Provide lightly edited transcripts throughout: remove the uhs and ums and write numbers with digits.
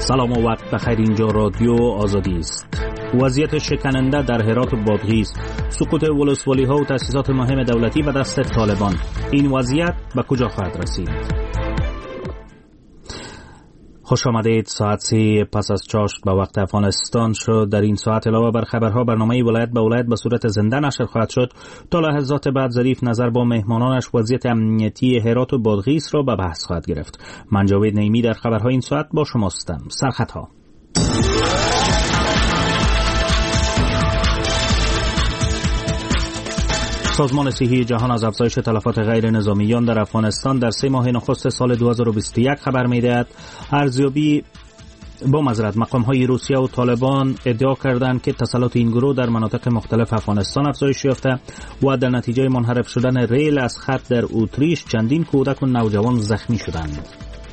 سلام و وقت بخیر. اینجا رادیو آزادی است. وضعیت شکننده در هرات و بادغیس، سقوط ولسوالی ها و تأسیسات مهم دولتی به دست طالبان. این وضعیت به کجا خواهد رسید؟ خوش آمدید. ساعت 3 پس از چاشت به وقت افغانستان شد. در این ساعت علاوه بر خبرها، برنامه ولایت به ولایت به صورت زنده نشر خواهد شد. تا لحظات بعد ظریف نظر با مهمانانش وضعیت امنیتی هرات و بادغیس را به بحث خواهد گرفت. من جاوید نعیمی در خبرهای این ساعت با شماستم. سرخطها: سازمان صحی جهان از افزایش تلفات غیر نظامیان در افغانستان در 3 ماه نخست سال 2021 خبر می‌دهد. ارزیابی مقام‌های روسیه و طالبان ادعا کردند که تسلط این گروه در مناطق مختلف افغانستان افزایش یافته و در نتیجه منحرف شدن ریل از خط در اتریش چندین کودک و نوجوان زخمی شدند.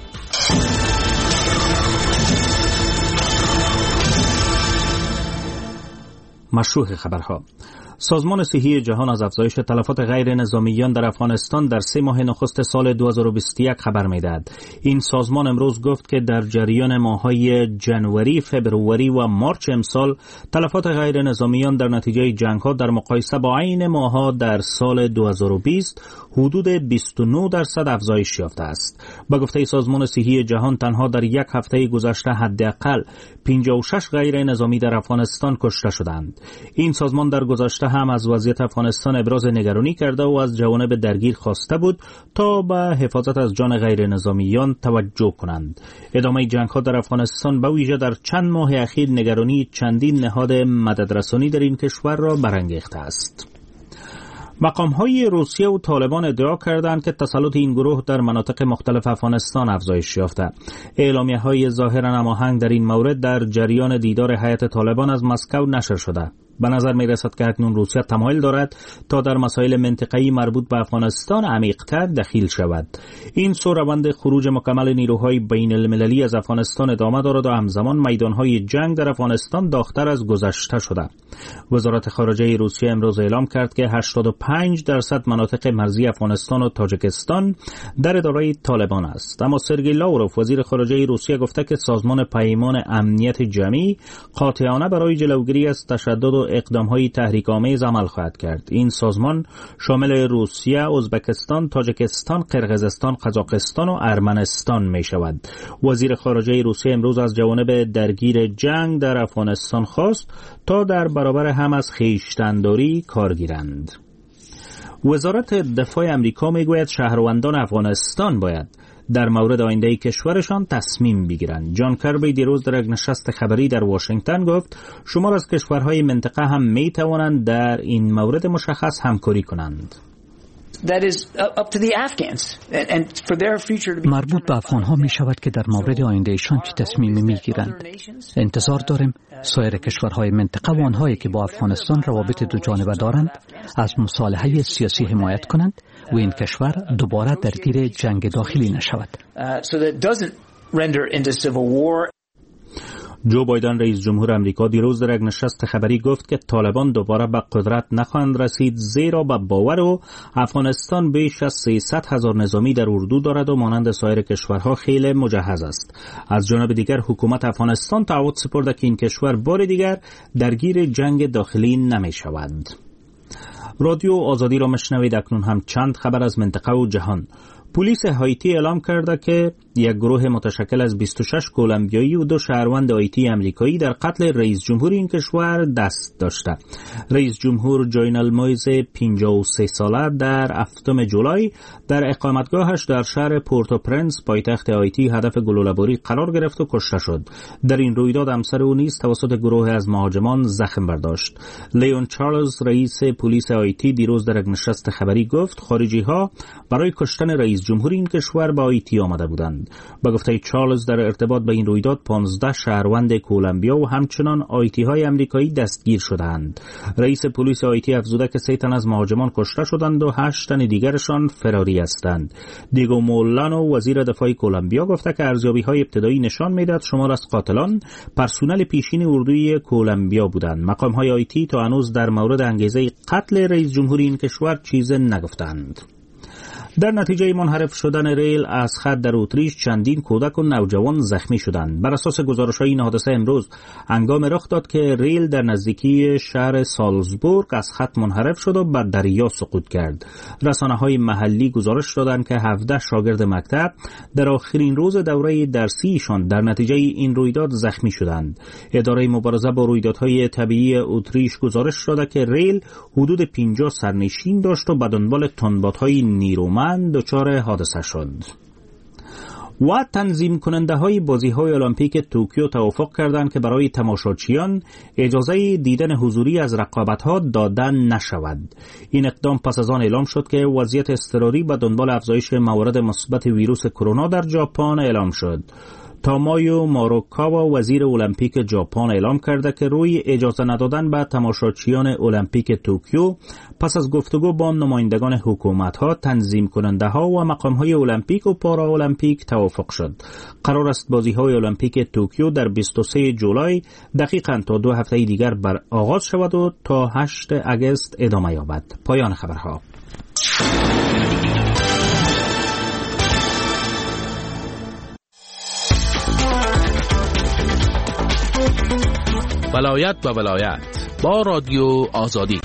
مشروع خبرها: سازمان صحی جهان از افزایش تلفات غیر نظامیان در افغانستان در 3 ماه نخست سال 2021 خبر می‌دهد. این سازمان امروز گفت که در جریان ماه‌های جنوری، فبروری و مارچ امسال تلفات غیر نظامیان در نتیجه جنگ‌ها در مقایسه با عین ماه‌ها در سال 2020 حدود 29% افزایش یافته است. به گفته سازمان صحی جهان تنها در یک هفته گذشته حداقل 56 غیر نظامی در افغانستان کشته شدند. این سازمان در گذشته هم از وضعیت افغانستان ابراز نگرانی کرده و از جوانب درگیر خواسته بود تا به حفاظت از جان غیر نظامیان توجه کنند. ادامه جنگ‌ها در افغانستان به ویژه در چند ماه اخیر نگرانی چندین نهاد مددرسانی در این کشور را برانگیخته است. مقام‌های روسیه و طالبان ادعا کردند که تسلط این گروه در مناطق مختلف افغانستان افزایش یافته. اعلامیه‌های ظاهراً هماهنگ در این مورد در جریان دیدار هیئت طالبان از مسکو نشر شده. به نظر می رسد که اکنون روسیه تمایل دارد تا در مسائل منطقه‌ای مربوط به افغانستان عمیق‌تر دخیل شود. این سو روند خروج مکمل نیروهای بین المللی از افغانستان ادامه دارد و همزمان میدانهای جنگ در افغانستان داغ‌تر از گذشته شده. وزارت خارجه روسیه امروز اعلام کرد که 85% مناطق مرزی افغانستان و تاجیکستان در اداره طالبان است. اما سرگئی لاوروف وزیر خارجه روسیه گفته که سازمان پیمان امنیت جمعی قاطعانه برای جلوگیری از تشدد و اقدام‌های تحریک‌آمیز عمل خواهد کرد. این سازمان شامل روسیه، ازبکستان، تاجیکستان، قرقیزستان، قزاقستان و ارمنستان می‌شود. وزیر خارجه روسیه امروز از جوانب درگیر جنگ در افغانستان خواست تا در برابر هم از خویشتن‌داری کار گیرند. وزارت دفاع امریکا میگوید شهروندان افغانستان باید در مورد آینده کشورشان تصمیم بگیرند. جان کربی دیروز در یک نشست خبری در واشنگتن گفت شمار از کشورهای منطقه هم می توانند در این مورد مشخص همکاری کنند. مربوط به افغانها می شود که در مورد آیندهشان چه تصمیمی می گیرند. انتظار داریم سایر کشورهای منطقه و آنهایی که با افغانستان روابط دو جانبه دارند از مصالحه سیاسی حمایت کنند و این کشور دوباره درگیر جنگ داخلی نشود. جو بایدن رئیس جمهور امریکا دیروز در یک نشست خبری گفت که طالبان دوباره به قدرت نخواهند رسید، زیرا به باور او افغانستان بیش از 300,000 نظامی در اردو دارد و مانند سایر کشورها خیلی مجهز است. از جانب دیگر حکومت افغانستان تعهد سپرده که این کشور بار دیگر درگیر جنگ داخلی نمی شود. رادیو آزادی را مشنوید. اکنون هم چند خبر از منطقه و جهان. پلیس هایتی اعلام کرده که یک گروه متشکل از 26 کولومبیایی و 2 شهروند هایتی امریکایی در قتل رئیس جمهور این کشور دست داشته. رئیس جمهور جوینل مویز 53 ساله در 7 جولای در اقامتگاهش در شهر پورتو پرنس پایتخت هایتی هدف گلوله‌باری قرار گرفت و کشته شد. در این رویداد همسر او نیز توسط گروه از مهاجمان زخم برداشت. لیون چارلز رئیس پلیس هایتی دیروز در یک نشست خبری گفت خارجی‌ها برای کشتن رئیس جمهور این کشور به هایتی آمده بودند. با گفته چارلز در ارتباط به این رویداد 15 شهروند کولومبیا و همچنان هایتی‌های امریکایی دستگیر شدند. رئیس پلیس هایتی افزوده که 3 تن از مهاجمان کشته شدند و 8 تن دیگرشان فراری هستند. دیگو مولانو وزیر دفاع کولومبیا گفته که ارزیابی‌های ابتدایی نشان می‌دهد شمار از قاتلان پرسنل پیشین اردوی کولومبیا بودند. مقام‌های هایتی تا هنوز در مورد انگیزه قتل رئیس جمهور این کشور چیزی نگفتند. در نتیجه منحرف شدن ریل از خط در اتریش چندین کودک و نوجوان زخمی شدند. بر اساس گزارش‌های این حادثه امروز هنگام رخ داد که ریل در نزدیکی شهر سالزبورگ از خط منحرف شد و بر دریا سقوط کرد. رسانه‌های محلی گزارش دادند که 17 شاگرد مکتب در آخرین روز دوره درسیشان در نتیجه این رویداد زخمی شدند. اداره مبارزه با رویدادهای طبیعی اتریش گزارش داده که ریل حدود 50 سرنشین داشت و به دنبال تندبادهای نیرومند دچار حادثه شد. و تنظیم کننده های بازی های المپیک توکیو توافق کردند که برای تماشاچیان اجازه دیدن حضوری از رقابت ها دادن نشود. این اقدام پس از آن اعلام شد که وضعیت اضطراری به دنبال افزایش موارد مثبت ویروس کرونا در ژاپن اعلام شد. تامایو ماروکاوا وزیر المپیک ژاپن اعلام کرده که روی اجازه ندادن به تماشاچیان المپیک توکیو پس از گفتگو با نمایندگان حکومت‌ها، تنظیم کننده‌ها و مقام‌های المپیک و پارا المپیک توافق شد. قرار است بازی‌های المپیک توکیو در 23 جولای دقیقاً تا 2 هفته دیگر بر آغاز شود و تا 8 اگست ادامه یابد. پایان خبرها. ولایت و ولایت با رادیو آزادی.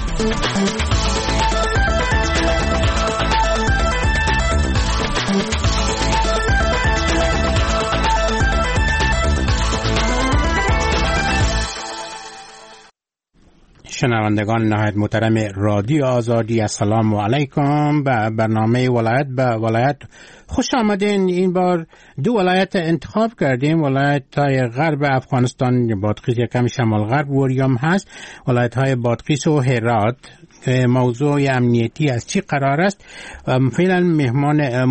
شنوندگان نهایت محترم رادیو آزادی، السلام علیکم. به برنامه ولایت به ولایت خوش آمدین. این بار 2 ولایت انتخاب کردیم. ولایت های غرب افغانستان، بادغیس یکم شمال غرب وریام هست، ولایت های بادغیس و هرات. موضوع امنیتی از چی قرار است؟ فعلا مهمان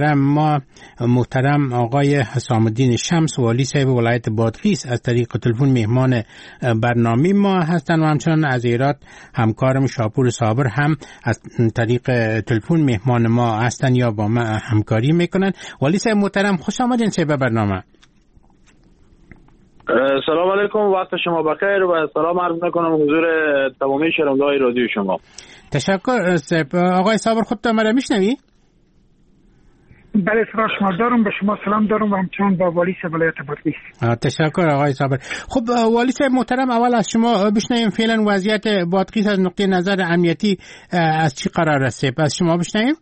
محترم آقای حسام الدین شمس، والی صاحب ولایت بادغیس، از طریق تلفن مهمان برنامه ما هستند و همچنان از هرات همکارم شاپور صابر هم از طریق تلفن مهمان ما هستند یا با ما همکاری میکنن. والی صاحب محترم، خوش آمدین به برنامه. سلام علیکم، وقت شما بخیر و سلام عرض میکنم حضور تمامی شنونده‌های رادیو شما. تشکر. آقای صابر، خودت مرا میشنوی؟ بله، صدا شما دارم، به شما سلام دارم و همچنان با والی صاحب ولایت بادغیس. تشکر آقای صابر. خب والی صاحب محترم، اول از شما بشنویم فعلا وضعیت بادغیس از نقطه نظر امنیتی از چی قرار است؟ از شما بشنویم.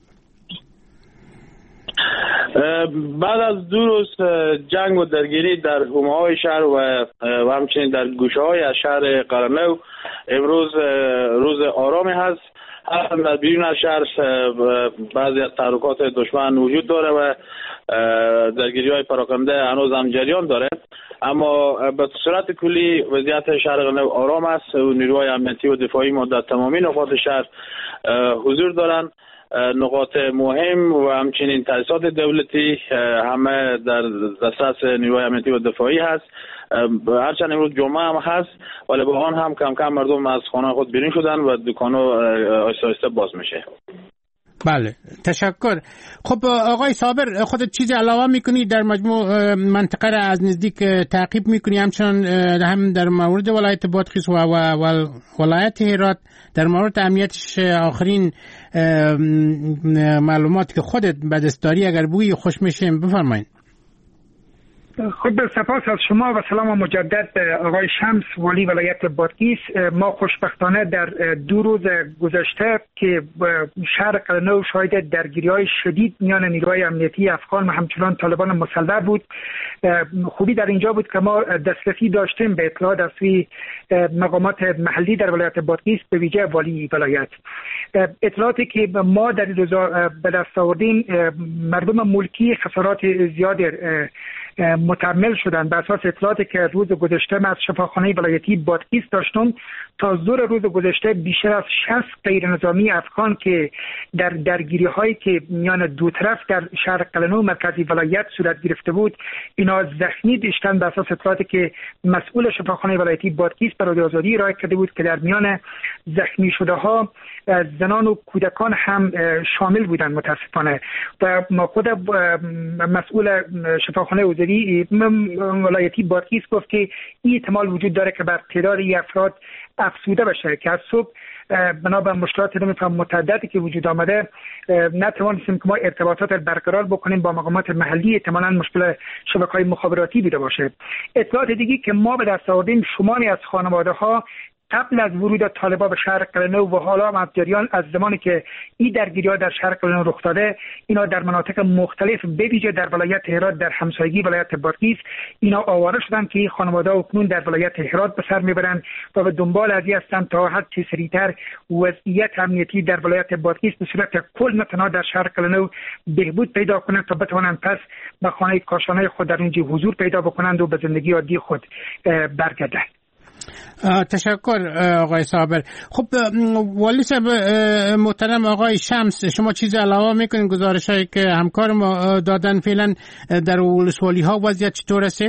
بعد از 2 روز جنگ و درگیری در حومه‌های شهر و همچنین در گوشه‌های از شهر قرنو، امروز روز آرامی هست. در بیرون از شهر بعضی از تحرکات دشمن وجود داره و درگیری‌های پراکنده هنوز هم جریان داره، اما به صورت کلی وضعیت شهر قرنو آرام است و نیروهای امنیتی و دفاعی ما در تمامی نقاط شهر حضور دارند. نقاط مهم و همچنین تأسیسات دولتی همه در دسترس نیروهای امنیتی و دفاعی هست. هرچند امروز جمعه هم هست، ولی با آن هم کم کم مردم از خانه خود بیرون شدن و دکان‌ها آهسته آهسته باز میشه. بله، تشکر. خب آقای صابر، خودت چیزی علاوه میکنی در مجموع منطقه را از نزدیک تعقیب میکنی، همچنان هم در مورد ولایت بادغیس و ولایت هرات در مورد امنیتش آخرین معلوماتی که خودت به دست داری اگر بوی خوش میشه بفرمایید. خب سپاس از شما و سلام مجدد آقای شمس، والی ولایت بادغیس. ما خوشبختانه در 2 روز گذشته که شهر قرنو شاهد درگیری‌های شدید میان نیروهای امنیتی افغان و همچنان طالبان مسلح بود. خوبی در اینجا بود که ما دسترسی داشتیم به اطلاعات از سوی مقامات محلی در ولایت بادغیس، به ویژه والی ولایت. اطلاعاتی که ما در این روزا به دست آوردیم، مردم ملکی خسارات زیاد متحمل شدن. به اساس اطلاعاتی که روز گذشته من از شفاخانه ولایتی بادغیس داشتم، تا ظهر روز گذشته بیشتر از 60 غیر نظامی افغان که در درگیری هایی که میان دو طرف در شهر قلنو مرکزی ولایت صورت گرفته بود، اینا زخمی داشتن. به اساس اطلاعاتی که مسئول شفاخانه ولایتی بادغیس به رادیو آزادی ارائه کرده بود که در میان زخمی شده ها زنان و کودکان هم شامل بودند متاسفانه. و ما خود مسئول شفاخانه ولایتی بادغیس گفت که این احتمال وجود داره که بر تعداد افراد افزوده بشه که از صبح بنا به مشکلات متعددی که وجود آمده نتوانستیم که ما ارتباطات برقرار بکنیم با مقامات محلی. احتمالاً مشکل شبکه‌های مخابراتی بوده باشه. اطلاعات دیگی که ما به دست آوردیم، شماری از خانواده‌ها قبل از ورود طالبان به شهر قلنو و حالا هم از جریان از زمانی که این درگیری‌ها در شهر قلنو رخ داده، اینا در مناطق مختلف به ویژه در ولایت هرات در همسایگی ولایت بادغیس اینا آواره شدن که خانواده‌ها اکنون در ولایت هرات به سر میبرند و به دنبال از این هستند تا هر چه سریعتر وضعیت امنیتی در ولایت بادغیس به صورت کل نه تنها در شهر قلنو بهبود پیدا کنند تا بتوانند پس به خانه کاشانه خود در اونجا حضور پیدا بکنند و به زندگی عادی خود برگردند. تشکر آقای صابر. خب والی صاحب محترم آقای شمس، شما چیزی علاوه میکنین گزارشایی که همکار ما دادن فعلا در ولسوالی ها وضعیت چطور است؟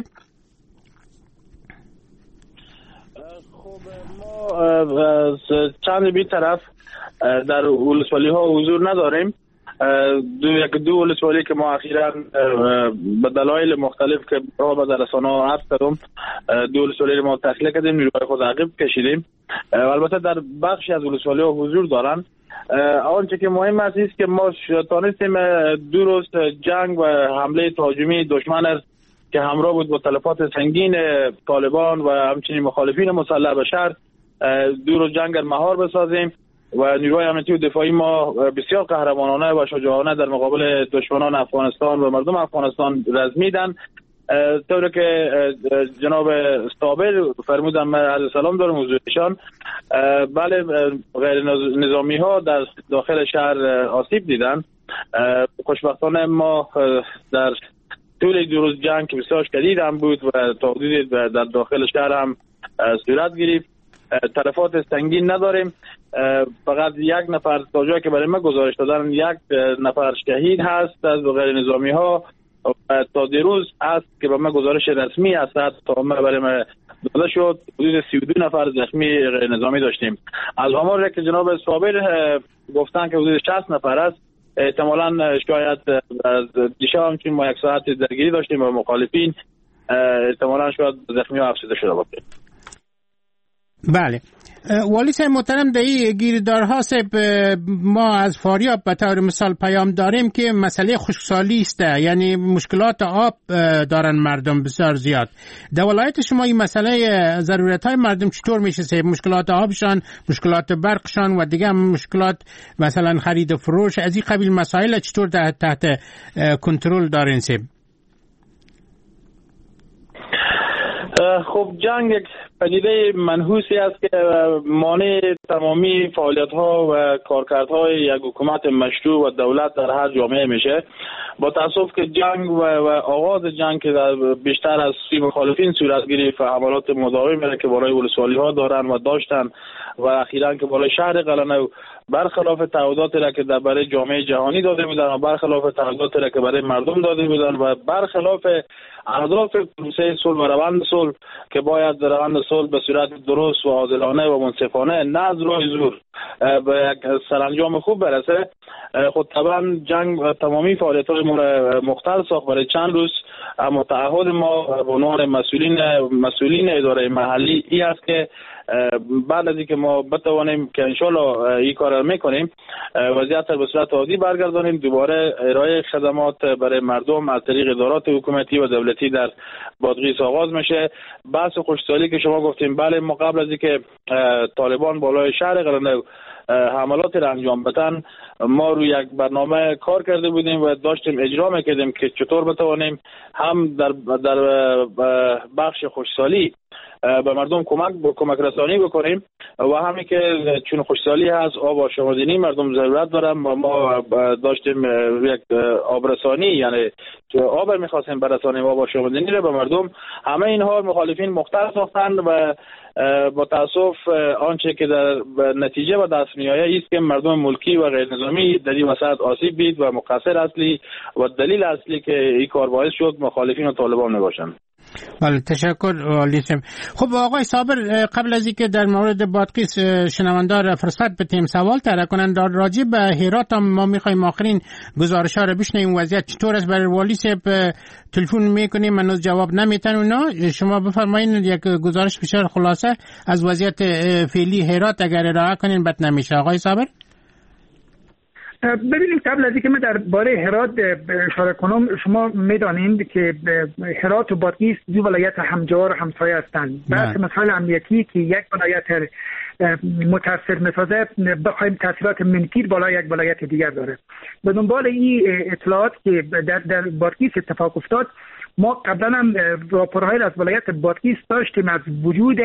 خب ما چند بی طرف در ولسوالی ها حضور نداریم. دو ولسوالی که ما اخیراً به دلایل مختلف که با در رسانه‌ها عرض کردم، دو ولسوالی ما تخلیه کردیم، نیروهای خود عقب کشیدیم. البته در بخشی از ولسوالی ها حضور دارن. آنچه که مهم است که ما تانستیم دو روز جنگ و حمله تهاجمی دشمن که همراه بود با تلفات سنگین طالبان و همچنین مخالفین مسلح به شهر، دو روز جنگ مهار بسازیم و نیروهای امنیتی و دفاعی ما بسیار قهرمانانه و شجاعانه در مقابل دشمنان افغانستان و مردم افغانستان رزمیدن. طوری که جناب صابر فرمودن، علیه السلام دارم حضورشان، بله غیر نظامی ها در داخل شهر آسیب دیدن. خوشبختانه ما در طول دو روز جنگ که بسیار شدید هم بود و تهدید در داخل شهر هم صورت گرفت، تلفات سنگین نداریم. فقط یک نفر تا جایی که برای ما گزارش دادن یک نفر شهید هست از غیر نظامی ها. تا دیروز است که به ما گزارش رسمی است تا ما برای ما داده شد حدود 32 نفر زخمی غیر نظامی داشتیم. از آماری که جناب صابر گفتن که حدود 60 نفر است، احتمالاً شاید دیشب همچنین ما یک ساعت درگیری داشتیم با مخالفین، احتمالاً شاید زخمی ها افزوده شده باشه. بله والی صاحب محترم، در این گیردارها صاحب ما از فاریاب به طور مثال پیام داریم که مسئله خشکسالی است، یعنی مشکلات آب دارن مردم بسیار زیاد. در ولایت شما این مسئله ضرورت های مردم چطور میشه صاحب؟ مشکلات آبشان، مشکلات برقشان و دیگه مشکلات مثلا خرید و فروش، از این قبیل مسائل چطور تحت کنترل دارین صاحب؟ خب جنگ یک پدیده منحوسی است که مانع تمامی فعالیت‌ها و کارکردهای یک حکومت مشروع و دولت در هر جامعه میشه. با تاسف که جنگ و آغاز جنگ که در بیشتر از سوی مخالفین صورت گرفت و حملات مداوم که بالای ولسوالی‌ها دارن و داشتن و اخیراً که بالای شهر قلنو برخلاف تعهداتی را که برای جامعه جهانی داده بودن و برخلاف تعهداتی را که برای مردم داده بودن و برخلاف اهداف پروسه صلح و روند صلح که باید روند صلح به صورت درست و عادلانه و منصفانه نه از راه زور به یک سرانجام خوب برسه. خود طبعا جنگ و تمامی فعالیت‌های مختل ساخت برای چند روز، اما تعهد ما به عنوان مسئولین اداره محلی ای است که بعد از اینکه ما بتوانیم که انشالله این کار را میکنیم وضعیت را به صورت عادی برگردانیم، دوباره ارائه خدمات برای مردم از طریق ادارات حکومتی و دولتی در بادغیس آغاز میشه. بحث خشکسالی که شما گفتیم، بله ما قبل از اینکه طالبان بالای شهر قلنو حملات را انجام بدن ما روی یک برنامه کار کرده بودیم و داشتیم اجرا میکردیم که چطور بتوانیم هم در بخش خشکسالی به مردم کمک رسانی بکنیم و همین که چون خشکسالی هست آب آشامیدنی مردم ضرورت دارن و ما داشتیم یک آب رسانی، یعنی آب می‌خواستیم برسانیم آب آشامیدنی رو به مردم. همه اینها مخالفین مختل ساختند و با تاسف آنچه که در نتیجه و دست میآید است که مردم ملکی و غیر نظامی در این وسط آسیب دید و مقصر اصلی و دلیل اصلی که این کار باعث شد مخالفین و طالبان نباشند. بله تشکر والی صاحب. خب آقای صابر، قبل از اینکه در مورد بادغیس شنوندار فرصت بتیم سوال طرح کنن در راجع به هرات هم ما میخوایم آخرین گزارش ها رو بشنویم. وضعیت چطور است؟ برای والی صاحب تلفن میکنیم منوز جواب نمیتن اونا. شما بفرمایید یک گزارش بسیار خلاصه از وضعیت فعلی هرات اگر ارائه کنین بد نمیشه. آقای صابر. ببینید قبل از اینکه من درباره هرات اشاره کنم، شما میدانید که هرات و بادغیس دو ولایت همجوار و همسایه هستند. بعضی مسائل امنیتی که یک ولایت متاثر میسازه بخوایم تاثیرات منفی بالای یک ولایت دیگر داره. به دنبال این اطلاعات که در بادغیس اتفاق افتاد، ما قبلا هم راپورهای از ولایت بادغیس داشتیم از وجود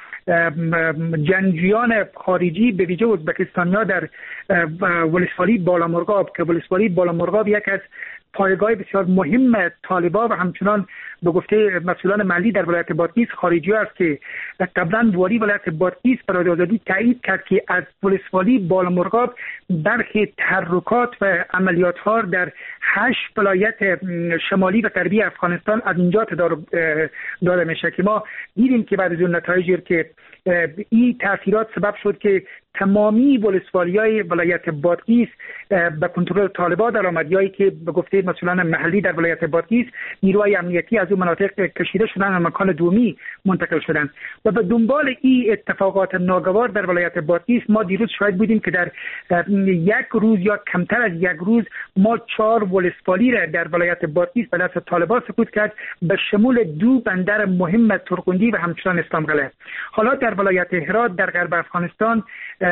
جنگجویان خارجی به ویژه ازبکستانی‌ها در ولسوالی بالامرغاب که ولسوالی بالامرغاب یک از پایگاه بسیار مهم طالبان و همچنان به گفته مسئولان محلی در ولایت بادغیس خارجی است که قبلا والی ولایت بادغیس برای آزادی تایید کرد که از ولسوالی بالامرغاب برخی تحرکات و عملیات ها در 8 ولایت شمالی و غربی افغانستان از اینجا داده میشه که ما دیدیم که بعد از اون نتایجی که این تاثیرات سبب شد که تمامی ولسوالی‌های ولایت بادغیس به کنترل طالبان در آمد، یایی که به گفته مسئولان محلی در ولایت بادغیس نیروهای امنیتی از اون مناطق کشیده شدن و مکان دومی منتقل شدند. و به دنبال این اتفاقات ناگوار در ولایت بادغیس ما دیروز شاهد بودیم که در یک روز یا کمتر از یک روز ما 4 ولسوالی را در ولایت بادغیس به دست طالبان سقوط کرد، به شمول 2 بندر مهم ترقندی و همچنان اسلامقلعه. حالا در ولایت هرات در غرب افغانستان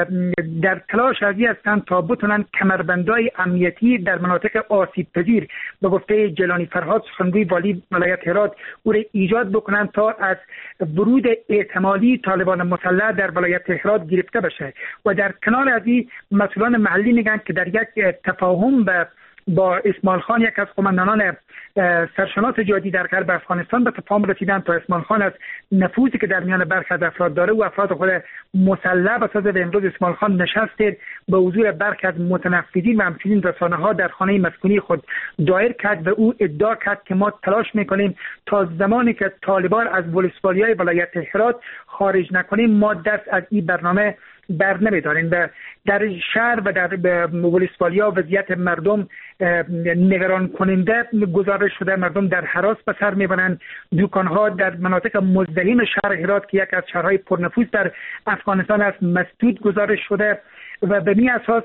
در تلاش ازی هستند تا بتونن کمربندهای امنیتی در مناطق آسیب پذیر به گفته جیلانی فرهاد سخنگوی والی ولایت هرات او را ایجاد بکنن تا از ورود احتمالی طالبان مسلح در ولایت هرات گرفته بشه. و در کنار از این مسئولان محلی میگن که در یک تفاهم با اسماعیل خان، یک از قماندانان سرشناس جهادی در غرب افغانستان، به تفاهم رسیدن تا اسماعیل خان از نفوذی که در میان برخی از افراد داره و افراد خود مسلح بسازه. و امروز اسماعیل خان نشسته به حضور برخی از متنفذین و همچنین رسانه‌ها در خانه مسکونی خود دایر کرد و او ادعا کرد که ما تلاش میکنیم تا زمانی که طالبان از ولسوالی‌های ولایت هرات خارج نکنیم ما دست از این برنامه بر نمیداریم. و در شهر و در ولسوالیا وضعیت مردم نگران کننده گزارش شده. مردم در هراس به سر میبرند. دکانها در مناطق مزدحم شهر هرات که یک از شهرهای پرنفوذ در افغانستان است مسدود گزارش شده و به این اساس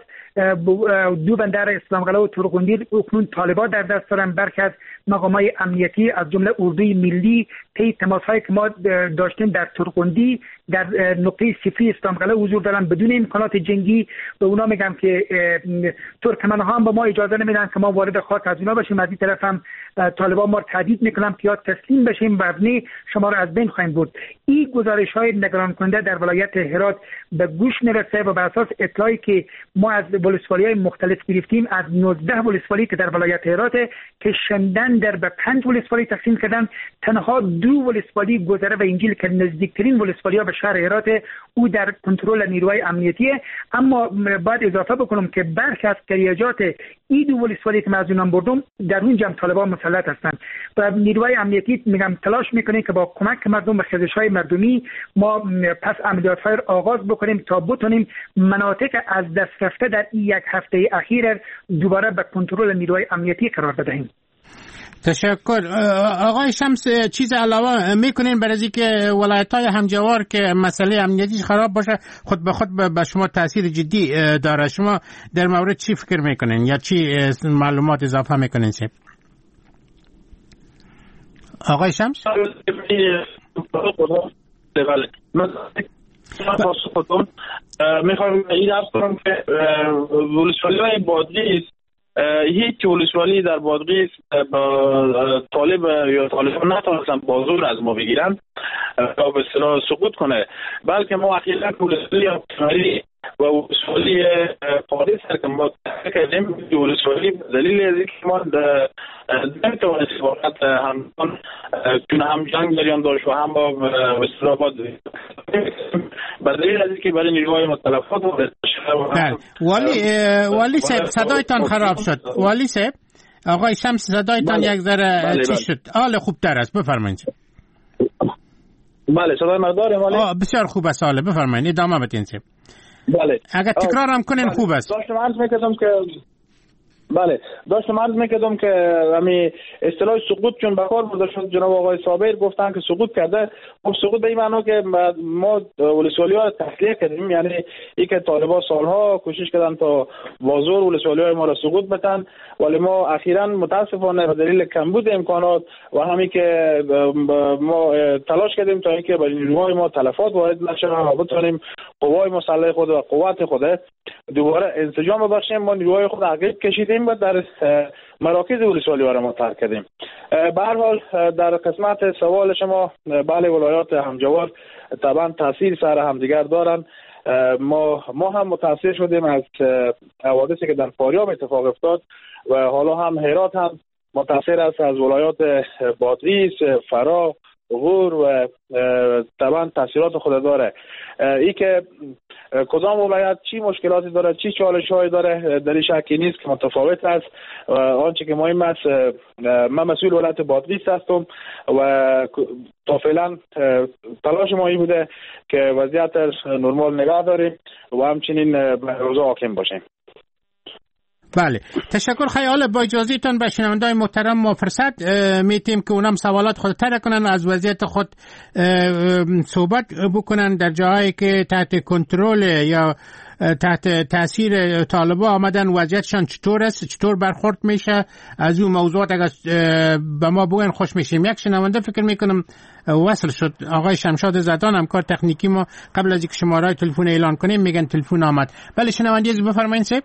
2 بندر اسلامقلعه و ترقندی اکنون طالبان در دست دارن. برخی از مقامات امنیتی از جمله اردوی ملی طی تماس‌هایی که ما داشتیم در ترقندی در نقطه صفری اسلامقلعه حضور دارن بدون امکانات جنگی. به اونا میگم که ترکمن‌ها هم به ما اجازه نمیدن که ما وارد خاک از اونا بشیم. از این طرف هم طالبان ما تهدید میکنن که یا تسلیم بشیم و نه شما را از بین خواهیم برد. این گزارش‌های نگران کننده در ولایت هرات به گوش میرسه و بر اساس اطلاعی که ما از ولسوالی‌های مختلف گرفتیم از 19 ولسوالی که در ولایت هرات که شندن در به 5 ولسوالی تقسیم کردن، تنها 2 ولسوالی گذره و انجیل که نزدیکترین ولسوالی‌ها به شهر هرات او در کنترل نیروهای امنیتیه. اما باید اضافه بکنم که برخی از قریجات این 2 ولسوالی که از اونم بردم در اونجا طالبان مسلط هستند و نیروهای امنیتی میگم تلاش میکنه که با کمک مردم و خزش‌های مردمی ما پس عملیات‌های آغاز بکنیم تا بتونیم مناطق از دست رفته در این یک هفته اخیر دوباره به کنترل نیروهای امنیتی قرار بدهیم. تشکر. آقای شمس چیز علاوه میکنین برای اینکه ولایت‌های همجوار که مسئله امنیتی خراب باشه خود به خود به شما تاثیر جدی داره، شما در مورد چی فکر میکنین یا چی معلومات اضافه میکنین؟ آقای شمس میخوام این عرض کنم که ولسوالی‌های بادغیس هیچ ولسوالی در بادغیس با طالب یا طالبان نتونستن بازور از ما بگیرن تا به اصطلاح سقوط کنه، بلکه ما اخیراً ولسوالی اپتمالی و ولسوالی قادس که ما کردیم ولسوالی دلیل از اینکه ما نمیتوانستیم واقعا هم جنگ جریان داشت و هم با اصطلاحات به دلیل از اینکه برای نیروهای متلفات والی صاحب صدایتان خراب شد. والی صاحب آقای شمس صدایتان یک ذره چی شد؟ حال خوب تر است، بفرمایید. بله صدای ما داریم ولی بسیار خوب است. حالا بفرمایید ادامه بدین. بله اگر تکرار هم کنین خوب است. داشتم عرض میکردم که همین اصطلاح سقوط چون به کار برده شد، جناب آقای صابر گفتن که سقوط کرده. خب سقوط به این معنی که ما ولسوالی‌ها را تخلیه کردیم، یعنی این که طالبان سالها کوشش کردن تا بازور ولسوالی‌های ما را سقوط بدن، ولی ما اخیراً متاسفانه به دلیل کمبود امکانات و همین که ما تلاش کردیم تا اینکه به نیروهای ما تلفات وارد نشه و بتونیم قوای مسلح خود و قوت خود دوباره انسجام ببخشیم. ما نیروهای خود عقب کشیدیم و در مراکز ولسوالی‌ها را ترک کردیم. به هر حال در قسمت سوال شما، بله ولایات همجوار طبعا تاثیر سر همدیگر دارن. ما هم متاثر شدیم از حوادثی که در فاریاب اتفاق افتاد و حالا هم هرات هم متاثر است از ولایات بادغیس، فرا، غور و طبعا تاثیرات خود داره. ای که کدام ولایت چی مشکلاتی داره، چی چالش‌هایی داره، در این شکی نیست که متفاوت است. آنچه که مهم است، من مسئول ولایت بادغیس هستم و تا فعلا تلاش ما این بوده که وضعیت نرمال نگاه داریم و همچنین به روزا حاکم باشیم. بله تشکر. خیال با اجازهتان به شنونده‌های محترم ما فرصت میتیم که اونم سوالات خود طرح کنن، از وضعیت خود صحبت بکنن در جاهایی که تحت کنترل یا تحت تاثیر طالبان آمدن. وضعیتشان چطور است، چطور برخورد میشه از اون موضوعات اگر به ما بگن خوش میشیم. یک شنونده فکر میکنم وصل شد، آقای شمشاد زدان، همکار تکنیکی ما، قبل از اینکه شماره تلفن اعلان کنیم میگن تلفن آمد. بله شنونده بفرمایید صاحب.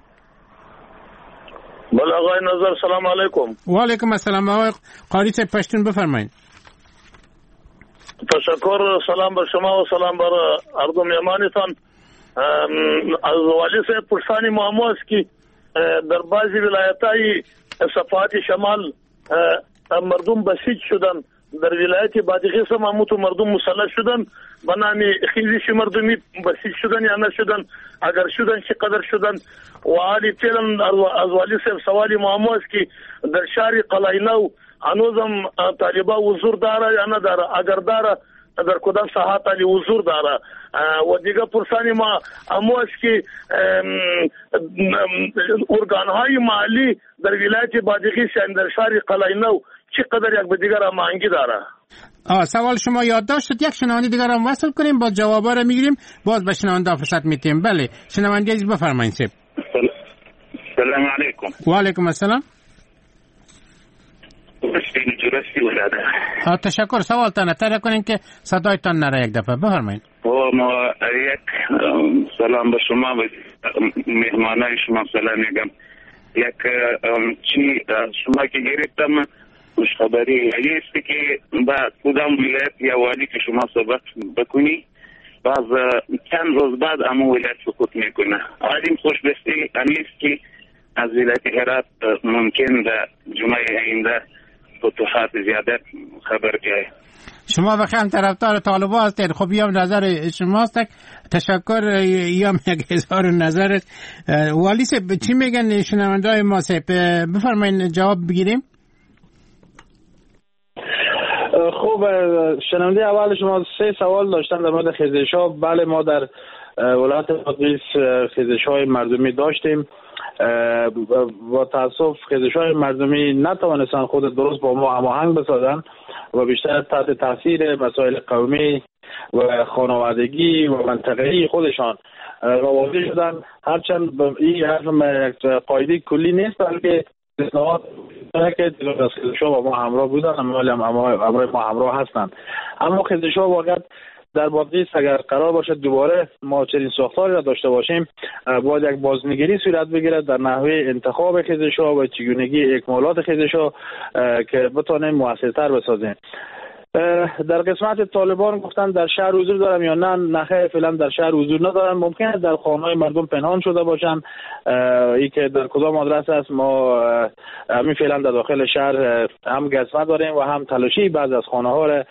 بله آقای نظر سلام علیکم. و علیکم السلام. آقای قاری صاحب پشتون بفرمایید. تشکر. سلام بر شما و سلام بر اردو میهمانتان. از والی صاحب پرسانی معما است که در بعضی ولایت‌های صفحات شمال مردم بسیج شدن، در ولایت بادغیس هم همونطور مردم مسلح شدن، به نام خیزش مردمی بسیج شدن یا نشدن، اگر شدن چقدر شدن. و حالی فعلا از والی صاحب سوالی معما است که در شهر قلعه‌نو هنوزم طالبان حضور داره یا نداره، اگر داره در کدام ساحات علی حضور داره. و دیگه پرسانی ما همو است که ارگانهای محلی در ولایت بادغیس یعنی در شهر قلعه‌نو چقدر یک به دیگر هماهنگی داره. سوال شما یادداشت شد. یک شنونده دیگر هم وصل کنیم، باز جوابا رو میگیریم، باز به شنونده فرصت میدیم. بله شنونده عزیز بفرمایید. سلام علیکم. و علیکم السلام. تشکر. سوالتان طرح کنین که صدایتان نره یک دفعه. بفرمایید. ما یک سلام به شما و مهمانای شما سلام میگم. یک چی شما که گرفتم خوشخبری است که با کدام ولایت یا والی که شما صحبت بکنی باز چند روز بعد امو ولایت سقوط میکنه. عالم خوشبختی است که از ولایت هرات ممکن در جمعه آینده فتوحات زیاده خبر جای. شما بخیر طرفدار طالبان هستید. خب یا نظر شماست. تشکر. یا یک اظهار نظر. والی صاحب چی میگن شنونده‌های ما صاحب؟ بفرمایید جواب بگیریم. خب شنونده اول شما 3 سوال داشتن در مورد خیزش‌ها. بله ما در ولایت بادغیس خیزش‌های مردمی داشتیم. با تاسف خیزش‌های مردمی نتوانستن خود درست با ما هماهنگ بسازن و بیشتر تحت تاثیر مسائل قومی و خانوادگی و منطقه‌ای خودشان مواجه شدن. هرچند این حرف قاعده کلی نیست، بلکه استثناءات که از خیزش‌ها با ما همراه بودن، همراه ما همراه هستند. اما خیزش‌ها واقعا در بادغیس اگر قرار باشد دوباره ما چنین ساختاری را داشته باشیم، باید یک بازنگری صورت بگیرد در نحوه انتخاب خیزش‌ها و چگونگی اکمالات خیزش‌ها که بتوانیم موثرتر بسازیم. در قسمت طالبان گفتن در شهر حضور دارم یا نه خیر فعلا در شهر حضور ندارم. ممکنه در خانه‌های مردم پنهان شده باشن. ای که در کدام آدرس است ما همین فعلا در داخل شهر هم گزمه داریم و هم تلاشی بعض از خانه‌ها را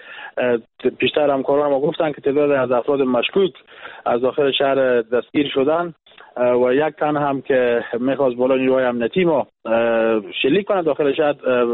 پیشتر همکاران ما گفتن که تعداد از افراد مشکوک از داخل شهر دستگیر شدن و یک تن هم که میخواست بالا نیروهای امنیتی ما شلیک کنه داخل شهر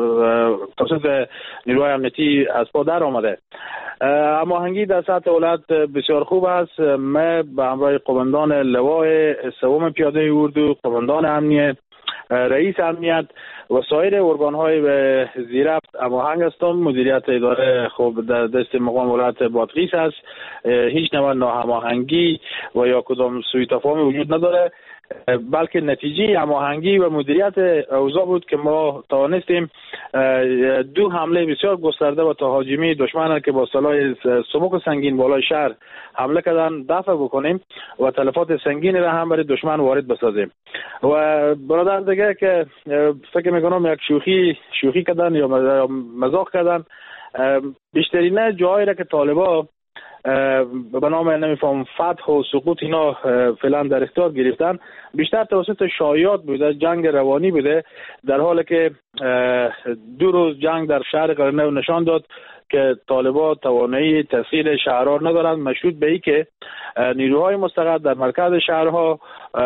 توسط نیروهای امنیتی از پا در آمده. هماهنگی در سطح ولایت بسیار خوب است. ما به همراه قماندان لوای سوم پیاده اردو، قماندان امنیت، رئیس امنیت و سایر ارگان‌های زیرفت هماهنگ هستم. مدیریت اداره خوب در دست مقام ولایت بادغیس است. هیچ نوع ناهماهنگی و یا کدام سوء تفاهمی وجود نداره، بلکه نتیجه هماهنگی و مدیریت اوضاع بود که ما توانستیم دو حمله بسیار گسترده و تهاجمی دشمن که با سلاح سبک و سنگین بالای شهر حمله کردن دفع بکنیم و تلفات سنگین را هم برای دشمن وارد بسازیم. و برادر دیگه که فکر میکنم یک شوخی کردن یا مزاح کردن، بیشترین جایی را که طالبا به نام نمیفهم فتح و سقوط اینا فعلا در اختیار گرفتن بیشتر توسط شایعات بوده، جنگ روانی بوده، در حالی که 2 روز جنگ در شهر قرنه نشان داد که طالبان توانایی تسخیر شهرها ندارند، مشروط به ای که نیروهای مستقر در مرکز شهرها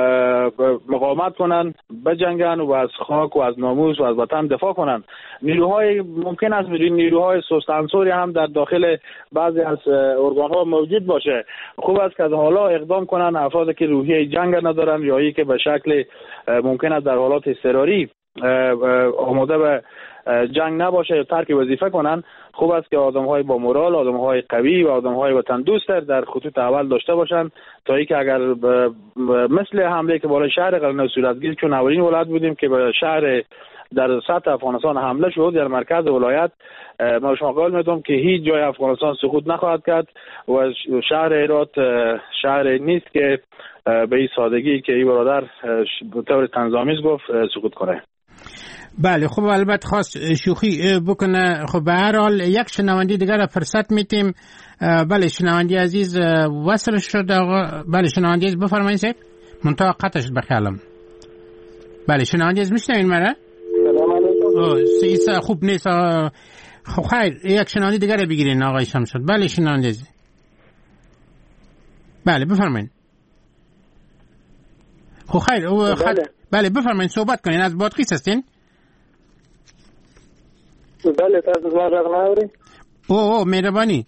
مقاومت کنند، بجنگن و از خاک و از ناموس و از وطن دفاع کنند. نیروهای ممکن است نیروهای سست عنصری هم در داخل بعضی از ارگان‌ها موجود باشه. خوب است که از حالا اقدام کنند افرادی که روحیه جنگ ندارند یا ای که به شکل ممکن است در حالات اضطراری آماده به جنگ نباشه یا ترک وظیفه کنن. خوب است که آدم‌های با مورال، آدم‌های قوی و آدم‌های وطن دوست در خطوط اول داشته باشن تا اینکه اگر مثل حمله که بالای شهر قرنه صورت گرفت، چون اولین ولایت بودیم که به شهر در سطح افغانستان حمله شد در مرکز ولایت، ما شما قول میدم که هیچ جای افغانستان سقوط نخواهد کرد و شهر هرات شهر نیست که به این سادگی که این برادر به طور طنزآمیز گفت سقوط کنه. بله خب البته خواست شوخی بکنه. خب به هر حال یک شنونده دیگر را فرصت میتیم. بله شنونده عزیز وصل شد آقا. بله شنونده عزیز بفرمایید صاحب. منتها قطع شد بخیالم. بله شنونده عزیز میشنوین مرا؟ سلام علیکم. خوب نیست. خب خیر یک شنونده دیگر را بگیرین آقای شمشاد. بله شنونده عزیز. بله بفرمایید. خب خیر بله بفرمایید صحبت کنین. از بادغیس هستین؟ بله تاسو ما رغ ناوري. اوه مهرباني.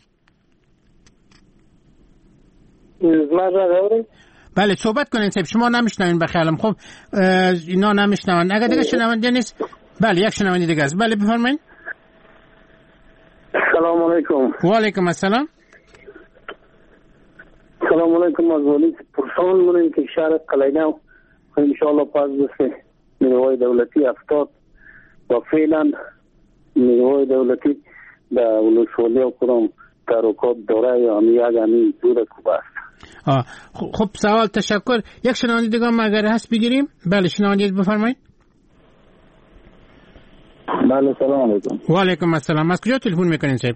ما رغ ناوري. بله صحبت کنین صاحب. شما نمیشنوین بخیالم. خب اینا نمیشنون. اگه دیگه شنونده نیست بله یک شنونده دیگه است. بله بفرمایید. سلام علیکم. و علیکم السلام. سلام علیکم از ولی پرسان مونیم که شهر قلعه ان شاء الله پاس بشه نیروهای دولتی افتاد و فعلا نیروهای دولتی در ولسوالی و کدام تحرکات داره یا همین دور کوبه است. خب سوال تشکر. یک شنونده دیگه هم اگر هست بگیریم. بله شنونده بفرمایید. بله سلام علیکم. و علیکم السلام. از کجا تلفن میکنین صاحب؟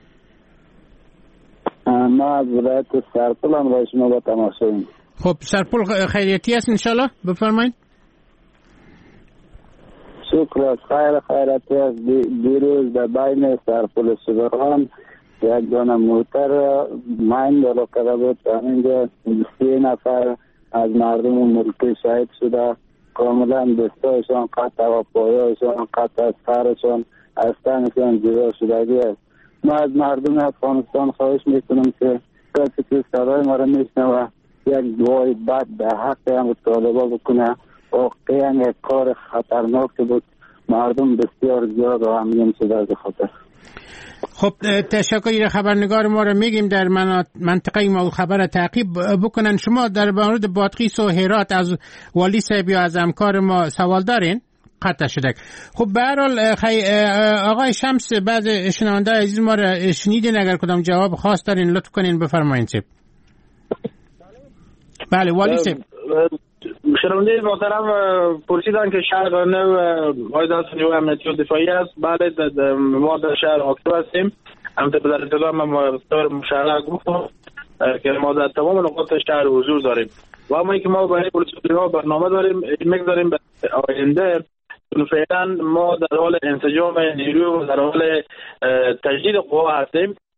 ما از ولایت سرپل هم رای شما با تماشاییم. خب سرپل خیریتی است انشالله بفرمایید. شکر از خیراتی است. دیروز در بین سرپل سبران یک دانه موتر ماین بالا کرده بود. همینجا 3 نفر از مردم ملکی شهید شده. کاملا دستایشان قطع و پایایشان قطع از سرشان از تنشان جدا شدگی است. ما از مردم افغانستان خواهش میکنم که کسی که صدای ما را میشنوه یک دعای بد در حق هم طالبا بکنه. واقعا یک کار خطرناک بود. مردم بسیار زیاد و همین شده از خطر. خب تشکر. خبرنگار ما را میگیم در منطقه ما خبر تعقیب بکنن. شما در مورد بادغیس و هرات از والی صاحب یا از همکار ما سوال دارین؟ قطع شده. خب به هر حال آقای شمس بعض شنونده عزیز ما را شنیدین، اگر کدام جواب خاص دارین لطف کنین بفرمایید صاحب. بله والی صاحب. شنونده محترم پرسیدن که شهر قرنه قاعدات نیروی امنیتی و دفاعی است. بله ما در شهر اکتبر هستیم. همطور در اطلاع ما مشاهده گفتم که ما در تمام نقاط شهر حضور داریم و اما اینکه ما برای پلیس‌ها برنامه داریم میگذاریم به آینده. فعلا ما در حال انسجام نیرو و در حال تجدید قوا هستیم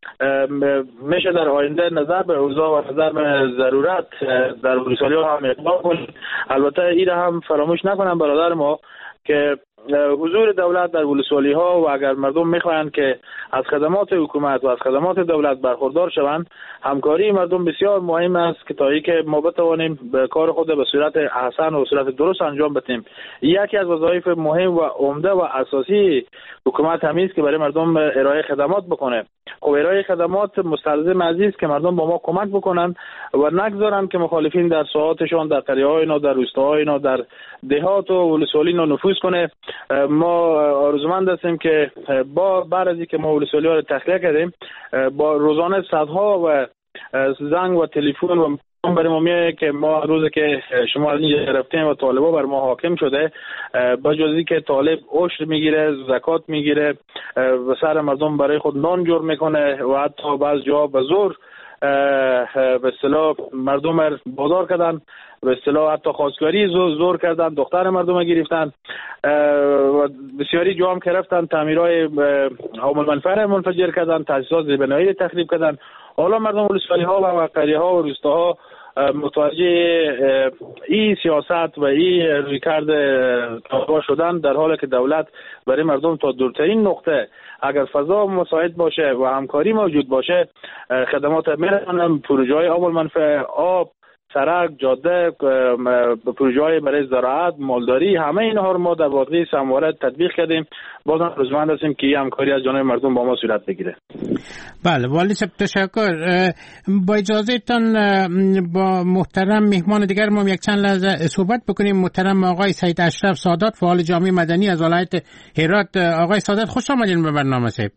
میشه در آینده نظر به اوضاع و نظر به ضرورت در ولسوالی ها هم اقدام کنیم. البته این هم فراموش نکنم برادر ما که حضور دولت در ولسوالی ها و اگر مردم میخواهند که از خدمات حکومت و از خدمات دولت برخوردار شوند، همکاری مردم بسیار مهم است که تا اینکه ما بتوانیم به کار خود به صورت احسن و صورت درست انجام بدیم. یکی از وظایف مهم و عمده و اساسی حکومت همین است که برای مردم ارائه خدمات بکنه. خب ارائه خدمات مستلزم است که مردم با ما کمک بکنند و نگذارند که مخالفین در ساحاتشان، در قریه‌های اینا، در روستاهای اینا، در دهات و ولسوالی نفوذ کنه. ما آرزومند هستیم که با بعد از اینکه ما ولسوالی ها رو تخلیه کردیم، با روزانه صدها و زنگ و تلفن و برای ما میگه که ما روزی که شما از اینجا رفتیم و طالبا بر ما حاکم شده، با جزی که طالب عشر میگیره، زکات میگیره و سر مردم برای خود نان جور میکنه و حتی بعض جا به زور به اصطلاح مردم بازار کردن، به اصطلاح حتی خواستگاری زور کردن، دختر مردم گرفتن و بسیاری جا هم که رفتن تعمیرهای عامل منفعه منفجر کردن، تاسیسات زیربنایی تخریب کردن. حالا مردم ولسوالی ها و قریه ها و روستاها متوجه این سیاست و این رویکرد طالبان شدن، در حالی که دولت برای مردم تا دورترین نقطه اگر فضا مساعد باشه و همکاری موجود باشه خدمات میرسونن. پروژه های عامل منفعه، آب، سرک، جاده، پروژه های برای زراعت، مالداری، همه اینها رو ما در واقع سمواره تطبیق کردیم. بازم روزمند هستیم که این همکاری از جانب مردم با ما صورت بگیره. بله والی صاحب تشکر. با اجازه تان با محترم مهمان دیگر ما یک چند لحظه صحبت بکنیم. محترم آقای سید اشرف سادات، فعال جامعه مدنی از ولایت هرات. آقای سادات خوش آمدین به برنامه صاحب.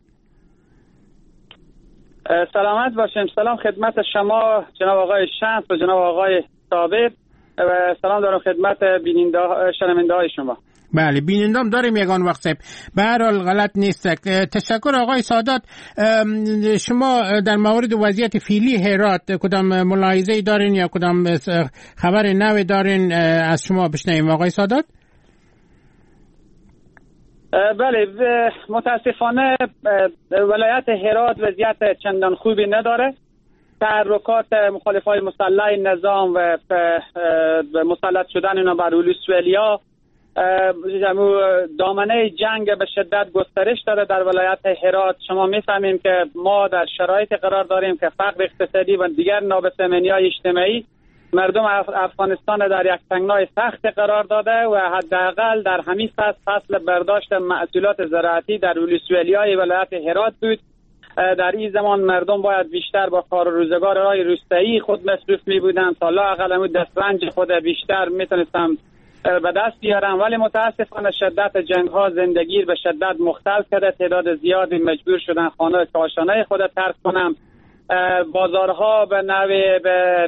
سلامت باشیم. سلام خدمت شما جناب آقای شمس و جناب آقای ثابت و سلام دارم خدمت شنونده های شما. بله بینندام داریم یگان وقت صاحب. به هر حال غلط نیست. تشکر آقای سادات. شما در مورد وضعیت فعلی هرات کدام ملاحظه‌ای دارین یا کدام خبر نو دارین از شما بشنویم آقای سادات؟ بله متاسفانه ولایت هرات وضعیت چندان خوبی نداره. تحرکات مخالفای مسلح نظام و مسلط شدن اینا بر ولسوالیا دامنه جنگ به شدت گسترش داره در ولایت هرات. شما میفهمیم که ما در شرایط قرار داریم که فقر اقتصادی و دیگر نابسامانی‌های اجتماعی مردم افغانستان در یک تنگنای سخت قرار داده و حداقل در همین فصل برداشت محصولات زراعتی در ولسوالی‌های ولایت هرات بود. در این زمان مردم باید بیشتر با کار و روزگارهای روستایی خود مصروف می بودند تا لااقل دسترنج خود بیشتر میتونستن به دست بیارن، ولی متاسفانه شدت جنگ ها زندگی به شدت مختل کرده. تعداد زیادی مجبور شدن خانه کاشانه خود ترک کنن. بازارها به نوع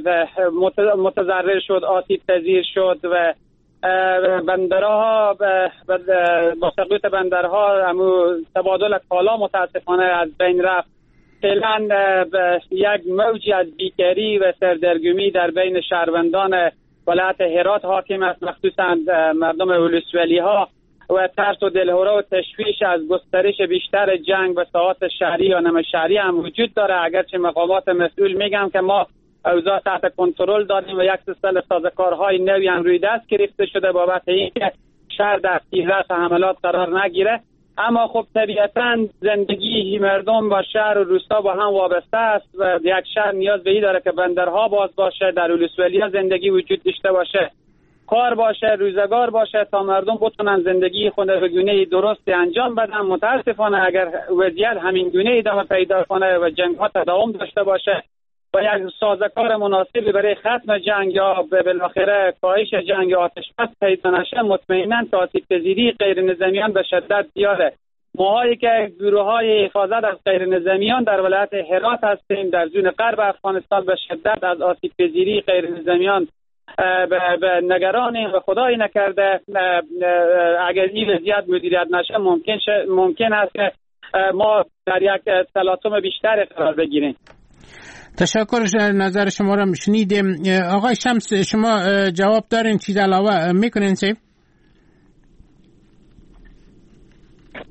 متضرر شد، آسیب پذیر شد و بندرها با سقوط بندرها تبادل کالا متاسفانه از بین رفت. فعلا یک موجی از بیکاری و سردرگمی در بین شهروندان ولایت هرات حاکم است، مخصوصا مردم ولسوالی ها، و ترس و دلهوره و تشویش از گسترش بیشتر جنگ به ساحات شهری یا نیم شهری هم وجود داره. اگرچه مقامات مسئول میگن که ما اوضاع تحت کنترل داریم و یک سلسله سازوکارهای نوی هم روی دست گرفته شده بابت اینکه شهر در تیررس حملات قرار نگیره، اما خب طبیعتا زندگی مردم با شهر و روستا با هم وابسته است و یک شهر نیاز به این داره که بندرها باز باشه، در ولسوالی‌ها زندگی وجود داشته باشه، کار باشه، روزگار باشه تا مردم بتونن زندگی خود به گونه درستی انجام بدن. متاسفانه اگر وضعیت همین گونه ادامه پیدا کنه و جنگ ها تداوم داشته باشه و یک سازوکار مناسبی برای ختم جنگ یا بالاخره کاهش جنگ یا آتش بس پیدا نشه، مطمئنا آسیب‌پذیری غیر نظامیان به شدت زیاده. ماهایی که گروه‌های حفاظت از غیر نظامیان در ولایت هرات هستیم، در زون غرب افغانستان به شدت از آسیب‌پذیری غیر نظامیان به نگرانیم و خدایی نکرده اگر این وضعیت مدیریت نشه ممکن است که ما در یک تلاطم بیشتر قرار بگیریم. تشکر، نظر شما را شنیدیم. آقای شمس شما جواب دارین، چیز علاوه میکنین سیب؟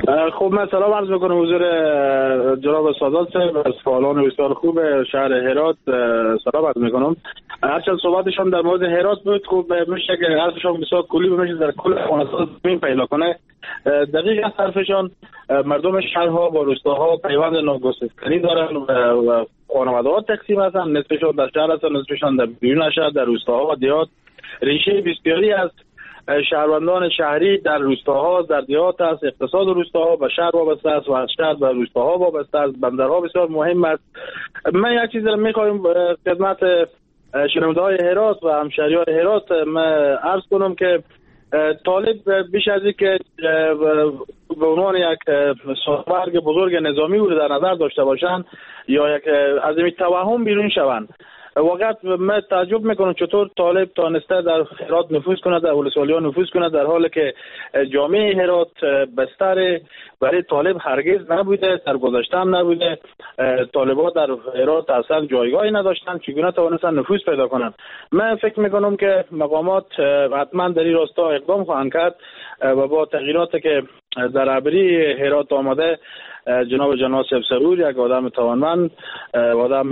خب من سلام عرض میکنم حضور جناب سادات صاحب از فعالان بسیار خوب شهر هرات. سلام عرض میکنم. هرچند صحبتشان در مورد هرات بود، خب میشه که حرفشان بسیار کلی بمیشه در کل افغانستان زمین پیدا کنه. دقیق از حرفشان مردم شهرها با روستاها پیوند ناگسستنی دارن و خانواده‌ها تقسیم هستن، نصفشان در شهر هستن، نصفشان در بیرون شهر، در روستاها و دیهات. ریشه بسیاری از شهروندان شهری در روستاها، در دیهات است. اقتصاد روستاها به شهر وابسته است و از شهر به روستاها وابسته است. بندرها بسیار مهم است. من یک چیز را می‌خوایم خدمت شنونده‌های هرات و همشهریان هرات عرض کنم که طالب بیش از این که به عنوان یک سازمان بزرگ نظامی رو در نظر داشته باشند یا یک از این توهم بیرون شوند، واقعا من تعجب میکنم چطور طالب تانسته در هرات نفوذ کنه، در ولسوالی‌ها نفوذ کنه، در حالی که جامعه هرات بستر برای طالب هرگز نبوده، در گذشته هم نبوده. طالب‌ها در هرات اصلا جایگاهی نداشتن، چگونه توانستن نفوذ پیدا کنن. من فکر میکنم که مقامات حتما در این راستا اقدام خواهند کرد و با تغییراتی که در ابری هرات آمده، جناب ناصر سرور یک آدم توانمند، آدم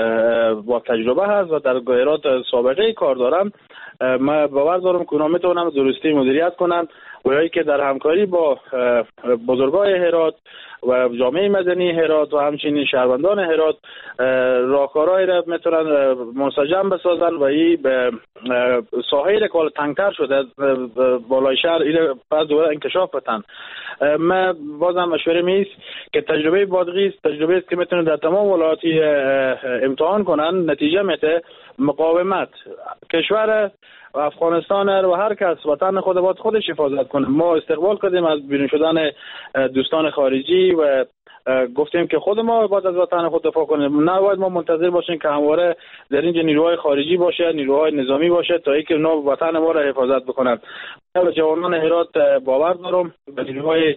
با تجربه هست و در هرات سابقه کار دارم. من باور دارم که اونا میتونم درستی مدیریت کنن و یکی که در همکاری با بزرگای هرات و جامعه مدنی هرات و همچنین شهروندان هرات راهکارهایی را میتونن منسجم بسازن و این به ساحه را که تنگتر شده بالای شهر این پس دوباره انکشاف بدن. من بازم مشوره میست که تجربه بادغیس تجربه است که میتونه در تمام ولایاتی امتحان کنن. نتیجه میده مقاومت کشور افغانستان و هر کس وطن خود باید خودش حفاظت کنه. ما استقبال کردیم از بیرون شدن دوستان خارجی و گفتیم که خود ما باید از وطن خود دفاع کنیم، نه باید ما منتظر باشیم که همواره در اینجا نیروهای خارجی باشه، نیروهای نظامی باشه تا اینکه اونا وطن ما را حفاظت بکنن. من جوانان هرات باور دارم به نیروهای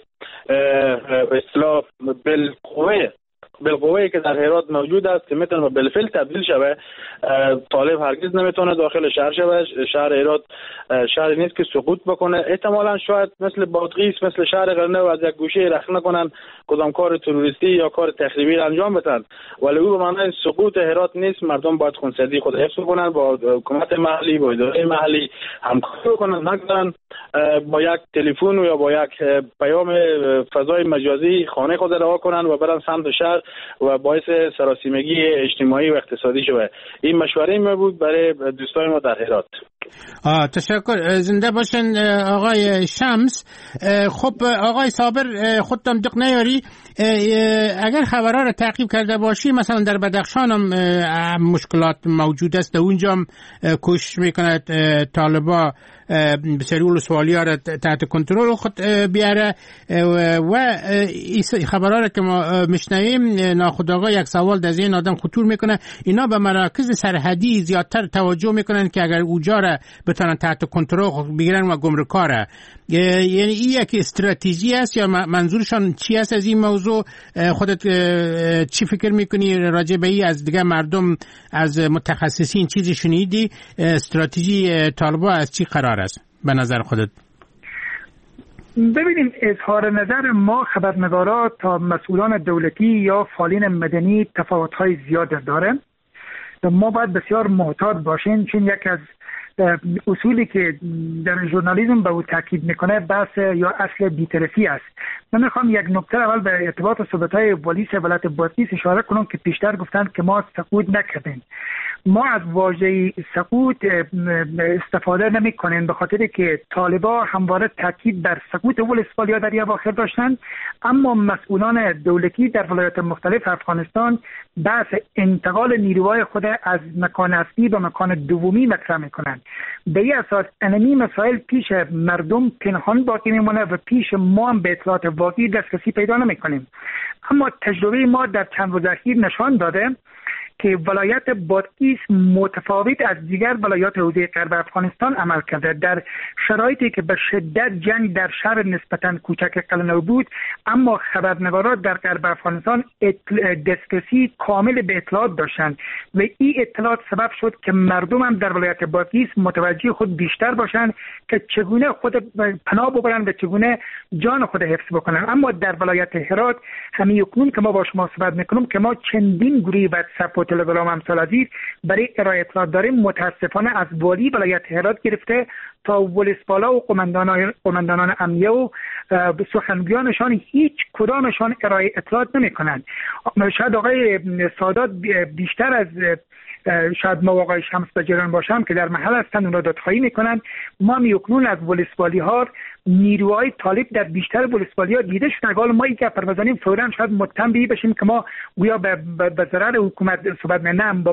به اصطلاح بالقوه که در هرات موجود است که میتونه بالفعل تبدیل شوه. طالب هرگز نمیتونه داخل شهر شوه. شهر هرات شهری نیست که سقوط بکنه. احتمالاً شاید مثل بادغیس، مثل شهر قرنه و از یک گوشه رخ نکنن کدام کار تروریستی یا کار تخریبی انجام بدن، ولی او به معنای سقوط هرات نیست. مردم باید خونسردی خود حفظ کنن، با حکومت محلی، با اداره محلی همکاری کنن، نگذارن با یک تلفن یا با یک پیام فضای مجازی خانه خود رها کنن و برن سمت شهر و باعث سراسیمگی اجتماعی و اقتصادی شده. این مشوره ما بود برای دوستان ما در هرات. تشکر. زنده باشن آقای شمس. خب آقای صابر خودتان دق نیاری، اگر خبرها را تعقیب کرده باشی مثلا در بدخشان هم مشکلات موجود است، اونجا هم کوشش میکند طالبا بسیاری ولسوالی‌ها را تحت کنترل خود بیاره و این خبرها را که ما میشنویم ناخودآگاه یک سوال در ذهن آدم خطور میکنه، اینا به مراکز سرحدی زیادتر توجه میکنن که اگر اونجا را بتونن تحت کنترل بگیرن و گمرکاره. یعنی این یک استراتژی است یا منظورشان چی است از این موضوع؟ خودت چی فکر میکنی راجع به این؟ از دیگه مردم، از متخصصین چیزی شنیدی؟ استراتژی طالبا از چی قرار است به نظر خودت؟ ببینیم اظهار نظر ما خبرنگارا تا مسئولان دولتی یا فعالین مدنی تفاوت‌های زیاد داره. ما باید بسیار محتاط باشیم، چون یک از اصولی که در ژورنالیسم به او تاکید میکنه بحث یا اصل بی‌طرفی است. من میخوام یک نکته اول به ارتباط صحبت‌های والی ولایت بادغیس اشاره کنم که پیشتر گفتند که ما سقوط نکردیم. ما از واژه سقوط استفاده نمی کنیم به خاطر که طالبا همواره تاکید بر سقوط ولسوالی‌ها در اواخر داشتند، اما مسئولان دولتی در ولایات مختلف افغانستان بحث انتقال نیروهای خود از مکان اصلی به مکان دومی مطرح میکنند. به این اساس انمی مسائل پیش مردم پنهان باقی میمونه و پیش ما هم به اطلاعات واقعی دسترسی پیدا نمی کنیم. اما تجربه ما در چند روز اخیر نشان داده که ولایت بادغیس متفاوت از دیگر ولایات حوزه غرب افغانستان عمل کرده. در شرایطی که به شدت جنگ در شهر نسبتاً کوچک قلنو بود، اما خبرنگاران در غرب افغانستان دسترسی کامل به اطلاعات داشتند و این اطلاعات سبب شد که مردم هم در ولایت بادغیس متوجه خود بیشتر باشند که چگونه خود پناه ببرند و چگونه جان خود حفظ بکنند. اما در ولایت هرات همین اکنون که ما با شما صحبت میکنم که ما چندین گروه واتساپ و تلگرام امثال عزیز برای ارائه اطلاعات داریم، متاسفانه از والی ولایت هرات گرفته تا ولسوالا و قماندانان امنیه و سخنگویانشان هیچ کدامشان ارائه اطلاعات نمی کنند. شاید آقای سادات بیشتر از شاید ما آقای شمس بجران باشم که در محل هستند اونا دادخواهی میکنند. ما میکنون از ولسوالی ها نیروهای طالب در بیشتر ولسوالی ها دیده شد. اگر ما یک گپ بزنیم فوراً شاید متهم بشیم که ما گویا به ضرر حکومت صحبت می‌کنیم،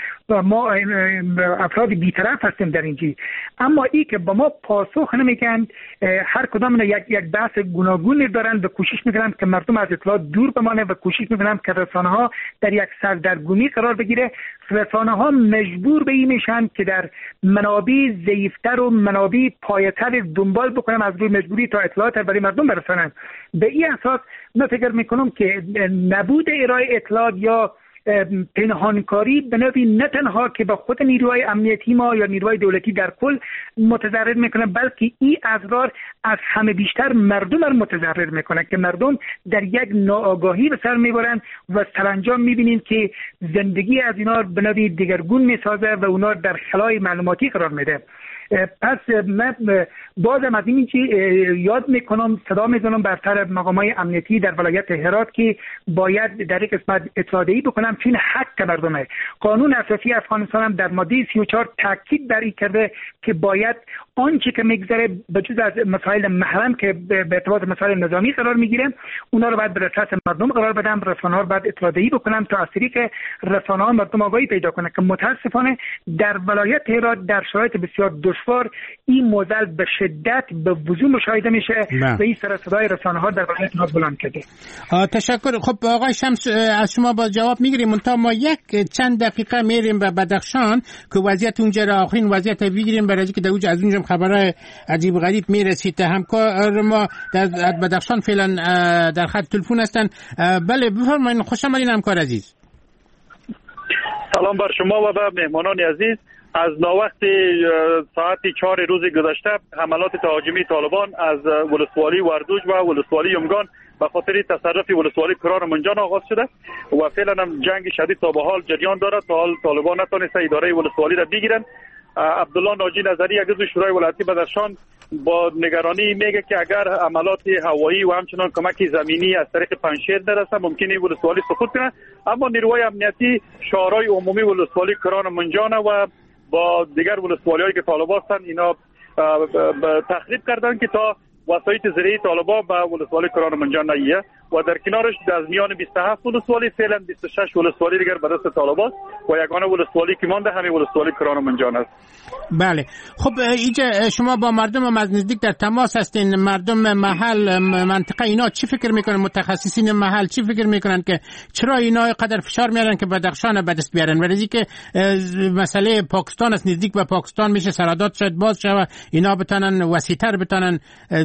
ما افراد بی‌طرف هستیم در اینجا. اما ای که با ما پاسخ نمیگن، هر کدام یک بحث گوناگون دارن و کوشش میکنن که مردم از اطلاعات دور بمانه و کوشش میکنن که رسانه ها در یک سردرگمی قرار بگیره. رسانه ها مجبور به این میشن که در منابع ضعیفتر و منابع پایه‌تر دنبال بکنن از روی مجبوری تا اطلاعات برای مردم برسانند. به این اساس من فکر میکنم که نبود ارائه اطلاعات یا پنهانکاری به نوعی نه تنها که به خود نیروهای امنیتی ما یا نیروهای دولتی در کل متضرر میکنه، بلکه این اضرار از همه بیشتر مردم را متضرر میکنه که مردم در یک ناآگاهی به سر میبرند و سرانجام میبینیم که زندگی از اینا به نوعی دیگرگون میسازه و اونا در خلای معلوماتی قرار میده. پس من بازم از این چی یاد میکنم، صدا میزنم بر سر مقامات امنیتی در ولایت هرات که باید در یک قسمت اطلاعی بکنم، چون حق مردمه. قانون اساسی افغانستان هم در ماده 34 تاکید بر این کرده که باید آنچه که میگذره بجز از مسائل محرم که به ارتباط مسائل نظامی قرار میگیره، اونا رو باید به دسترس مردم قرار بدم، رسانه‌ها رو باید اطلاعی بکنم تا از طریق رسانه‌ها مردم آگاهی پیدا کنه که متاسفانه در ولایت هرات در شرایط بسیار دشوار این موزل به شدت به وضوح مشاهده میشه و این سر صدای رسانه‌ها در ولایت هرات بلند کرده. تشکر. خب آقای شمس از شما با جواب میگیریم، منتها ما یک چند دقیقه میریم به بدخشان که وضعیت اونجا را آخرین وضعیت بگیریم، برای اینکه در از اونجا خبرهای عجیب و غریب میرسید. همکار ما در بدخشان فعلا در خط تلفن هستن. بله بفرمایید. خوش آمدید همکار عزیز. سلام بر شما و به مهمانان عزیز. از ناوقت ساعت 4 روز گذشته حملات تهاجمی طالبان از ولسوالی وردوج و ولسوالی یمگان به خاطر تصرف ولسوالی کران منجان آغاز شده و فعلا هم جنگ شدید تا به حال جریان دارد. تا حال طالبان نتونسته اداره ولسوالی را بگیرن. عبدالله ناجی نظری عضو شورای ولایتی بدخشان با نگرانی میگه که اگر عملات هوایی و همچنان کمک زمینی از طریق پنشیر نرسه ممکنه ولسوالی سقوط کنه. اما نیروهای امنیتی شورای عمومی ولسوالی کران منجان و با دیگر ولسوالی‌هایی که طالبان هستند اینا تخریب کردن که تا وسایط زرعی طالبان به ولسوالی کران منجان نیه و در کنارش از میان 27 ولسوالی فعلا 26 ولسوالی دیگر به دست طالبان و یگانه ولسوالی که مانده همین ولسوالی کران منجان است. بله. خب اینجا شما با مردم از نزدیک در تماس هستین. مردم محل منطقه اینا چی فکر میکنن؟ متخصصین محل چی فکر میکنن که چرا اینا قدر فشار میارن که بدخشان به دست بیارن؟ ولی که مسئله پاکستان است، نزدیک به پاکستان میشه، سرحدات شاید باز شه، اینا بتونن وسیع‌تر بتونن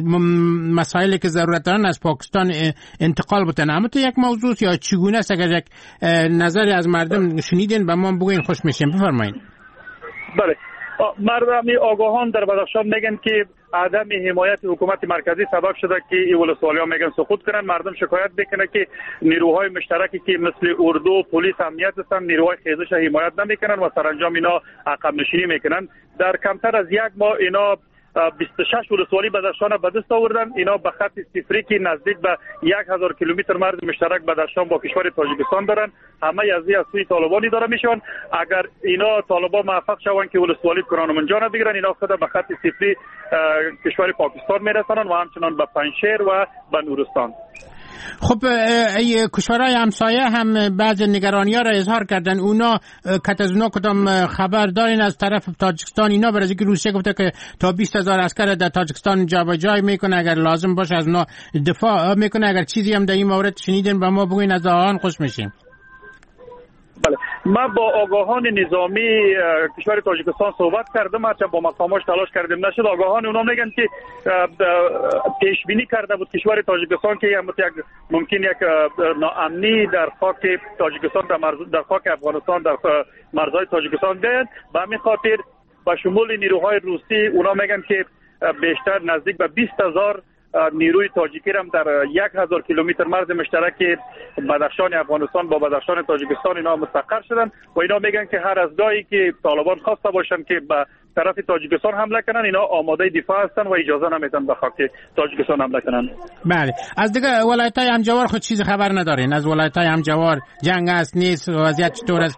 مسائلی که ضرورت دارن از پاکستان انتقال بتن. اما تو یک موضوع یا چگونه است اگر یک نظری از مردم شنیدین به ما بگوین خوش میشیم. بفرمایید. بله. مردم آگاهان در بدخشان میگن که عدم حمایت حکومت مرکزی سبب شده که این ولسوالی‌ها میگن سقوط کنن. مردم شکایت میکنه که نیروهای مشترکی که مثل اردو، پلیس، امنیت هستن نیروهای خیزش حمایت نمیکنن و سرانجام اینا عقب نشینی میکنن. در کمتر از یک ماه اینا 26 ولسوالی بدخشان به دست آوردن. اینا به خط صفری که نزدیک به 1000 کیلومتر مرز مشترک بدخشان با کشور تاجیکستان دارن. همه از سوی طالبانی داره میشن. اگر اینا طالبان موفق شوند که ولسوالی کران منجان بگیرن، اینا خود به خط صفری کشور پاکستان میرسنن و همچنان به پنشیر و به نورستان. خب کشورهای همسایه هم بعض نگرانی ها را اظهار کردن. اونا اونا کدام خبر دارین از طرف تاجیکستان؟ اینا برای اینکه روسیه گفته که تا 20,000 عسکر در تاجیکستان جابجایی میکنه، اگر لازم باشه از اونا دفاع میکنه. اگر چیزی هم در این مورد شنیدین با ما بگوین، از آن خوش میشیم. بله، من با آگاهان نظامی کشور تاجیکستان صحبت کردم، هرچند با مقاماش تلاش کردیم نشد. آگاهان اونا میگن که پیش بینی کرده بود کشور تاجیکستان که ممکن یک ناامنی در خاک تاجیکستان در خاک افغانستان در مرزهای تاجیکستان بیاید. به همین خاطر با شمول نیروهای روسی اونا میگن که بیشتر نزدیک به 20,000 نیروی تاجیکی هم در 1,000 کیلومتر مرز مشترک بدخشان افغانستان با بدخشان تاجیکستان اینا مستقر شدن و اینا میگن که هر از گاهی که طالبان خواسته باشن که به طرف تاجیکستان حمله کنن اینا آماده دفاع هستن و اجازه نمیدن به خاک تاجیکستان حمله کنن. بله، از دیگه ولایت‌های همجوار خود چیز خبر ندارین؟ از ولایت‌های همجوار جنگ است نیست؟ وضعیت چطور است؟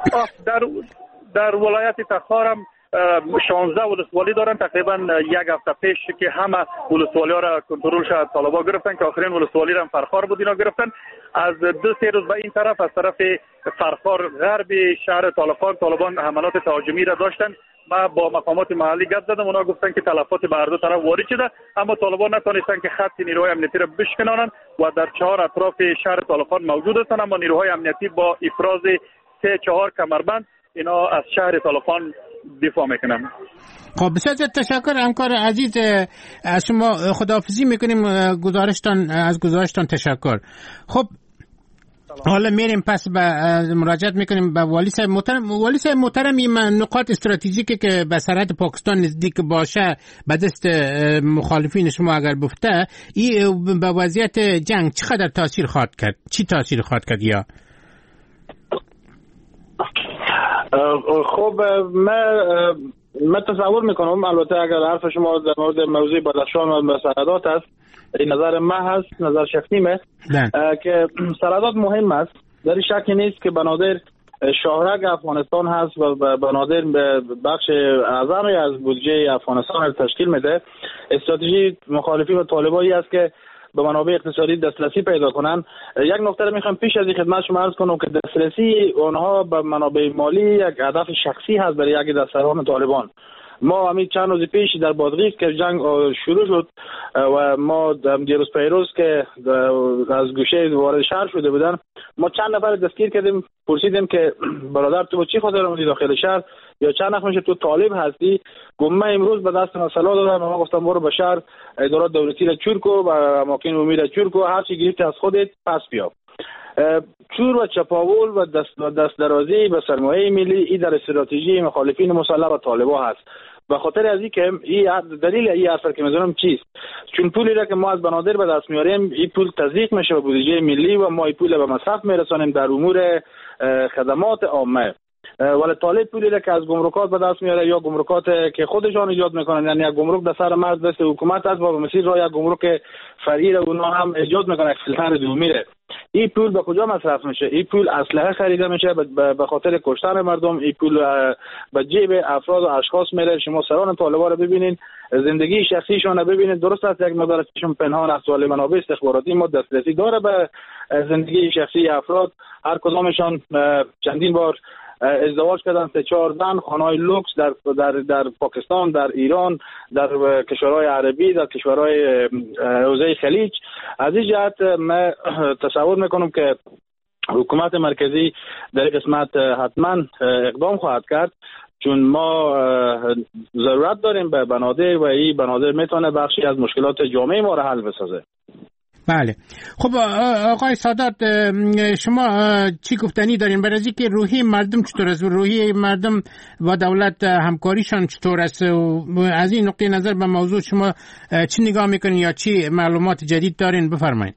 در ولایت تخار هم 16 ولسوالی دارن. تقریبا یک هفته پیش که همه ولسوالی ها را کنترل شد طالبا گرفتن که آخرین ولسوالی را هم فرخار بود اینا گرفتن. از 2-3 روز به این طرف از طرف فرخار غرب شهر طالبان حملات تهاجمی را داشتن. ما با مقامات محلی گپ زدم، اونا گفتن که تلفات به هر دو طرف وارد شده، اما طالبان نتونستن که خط نیروهای امنیتی را بشکنانن و در 4 اطراف شهر طالبان موجود هستند، اما نیروهای امنیتی با افراز 3-4 کمربند اینا از شهر طالبان دفاع میکنن. خب بسیار تشکر همکار عزیز، از شما خداحافظی میکنیم. از گزارشتان تشکر. خب حالا میریم پس به مراجعت میکنیم به والی صاحب محترم. والی صاحب محترم، این نقاط استراتژیکی که به سرحد پاکستان نزدیک باشه به دست مخالفین شما اگر بفته، این به وضعیت جنگ چقدر تاثیر خواهد کرد؟ چی تاثیر خواهد کرد؟ یا خب من تصور میکنم، البته اگر حرف شما در مورد موضوع بدخشان و سرحدات است، این نظر من هست، نظر شخصیمه که سرحدات مهم است. در شک نیست که بنادر شاهرگ افغانستان هست و بنادر بخش اعظمی از بودجه افغانستان تشکیل میده. استراتژی مخالفین و طالبایی است که به منابع اقتصادی دسترسی پیدا کنن. یک نکته رو میخوام پیش از این خدمت شما عرض کنم که دسترسی اونها به منابع مالی یک هدف شخصی هست برای یک دستگاه طالبان. ما همین چند روز پیش در بادغیس که جنگ شروع شد و ما دیروز پیروز که از گوشه وارد شهر شده بودن، ما چند نفر دستگیر کردیم، پرسیدیم که برادر تو چی خاطر اومدی داخل شهر یا چند نفر تو طالب هستی؟ گفت امروز به دست من سلاح دادن و ما گفتم برو به شهر ادارات دولتی را چور کو و اماکن عمومی را چور کو، هر چی گرفتی از خودت پس بیا. چور و چپاول و دست درازی به سرمایه ملی این در استراتژی مخالفین مسلح و طالبان هست. به خاطر از اینکه دلیل این اثر که میذارم چیست؟ چون پولی را که ما از بنادر به دست میاریم این پول تزریق میشه به بودجه ملی و ما این پول به مصرف میرسانیم در امور خدمات عامه. ولی طالب پولی را که از گمرکات به دست میاره یا گمرکات که خودشان ایجاد میکنن، یعنی یک گمرک در سر مرز دست حکومت است و به مسیر راه یک گمرک فرعی را اونها هم ایجاد میکنن، فیلتر دومی را. این پول به کجا مصرف میشه؟ این پول اسلحه خریده میشه به خاطر کشتن مردم. این پول به جیب افراد و اشخاص میره. شما سران طالبان رو ببینین، زندگی شخصیشون رو ببینید. درست است یک مقدار چشم پنهان است ولی منابع استخباراتی ما دسترسی داره به زندگی شخصی افراد. هر کدامشان چندین بار ازدواج کردن، 3-4 زن، خانه‌های لوکس در پاکستان، در ایران، در کشورهای عربی، در کشورهای حوزه خلیج. از این جهت من تصور میکنم که حکومت مرکزی در قسمت حتما اقدام خواهد کرد، چون ما ضرورت داریم به بنادر و این بنادر میتونه بخشی از مشکلات جامعه ما را حل بسازه. بله. خب آقای سادات، شما چی گفتنی دارین برای اینکه روحی مردم چطور است؟ روحی مردم با دولت همکاریشان چطور است؟ و از این نقطه نظر به موضوع شما چی نگاه میکنین یا چی معلومات جدید دارین؟ بفرمایید.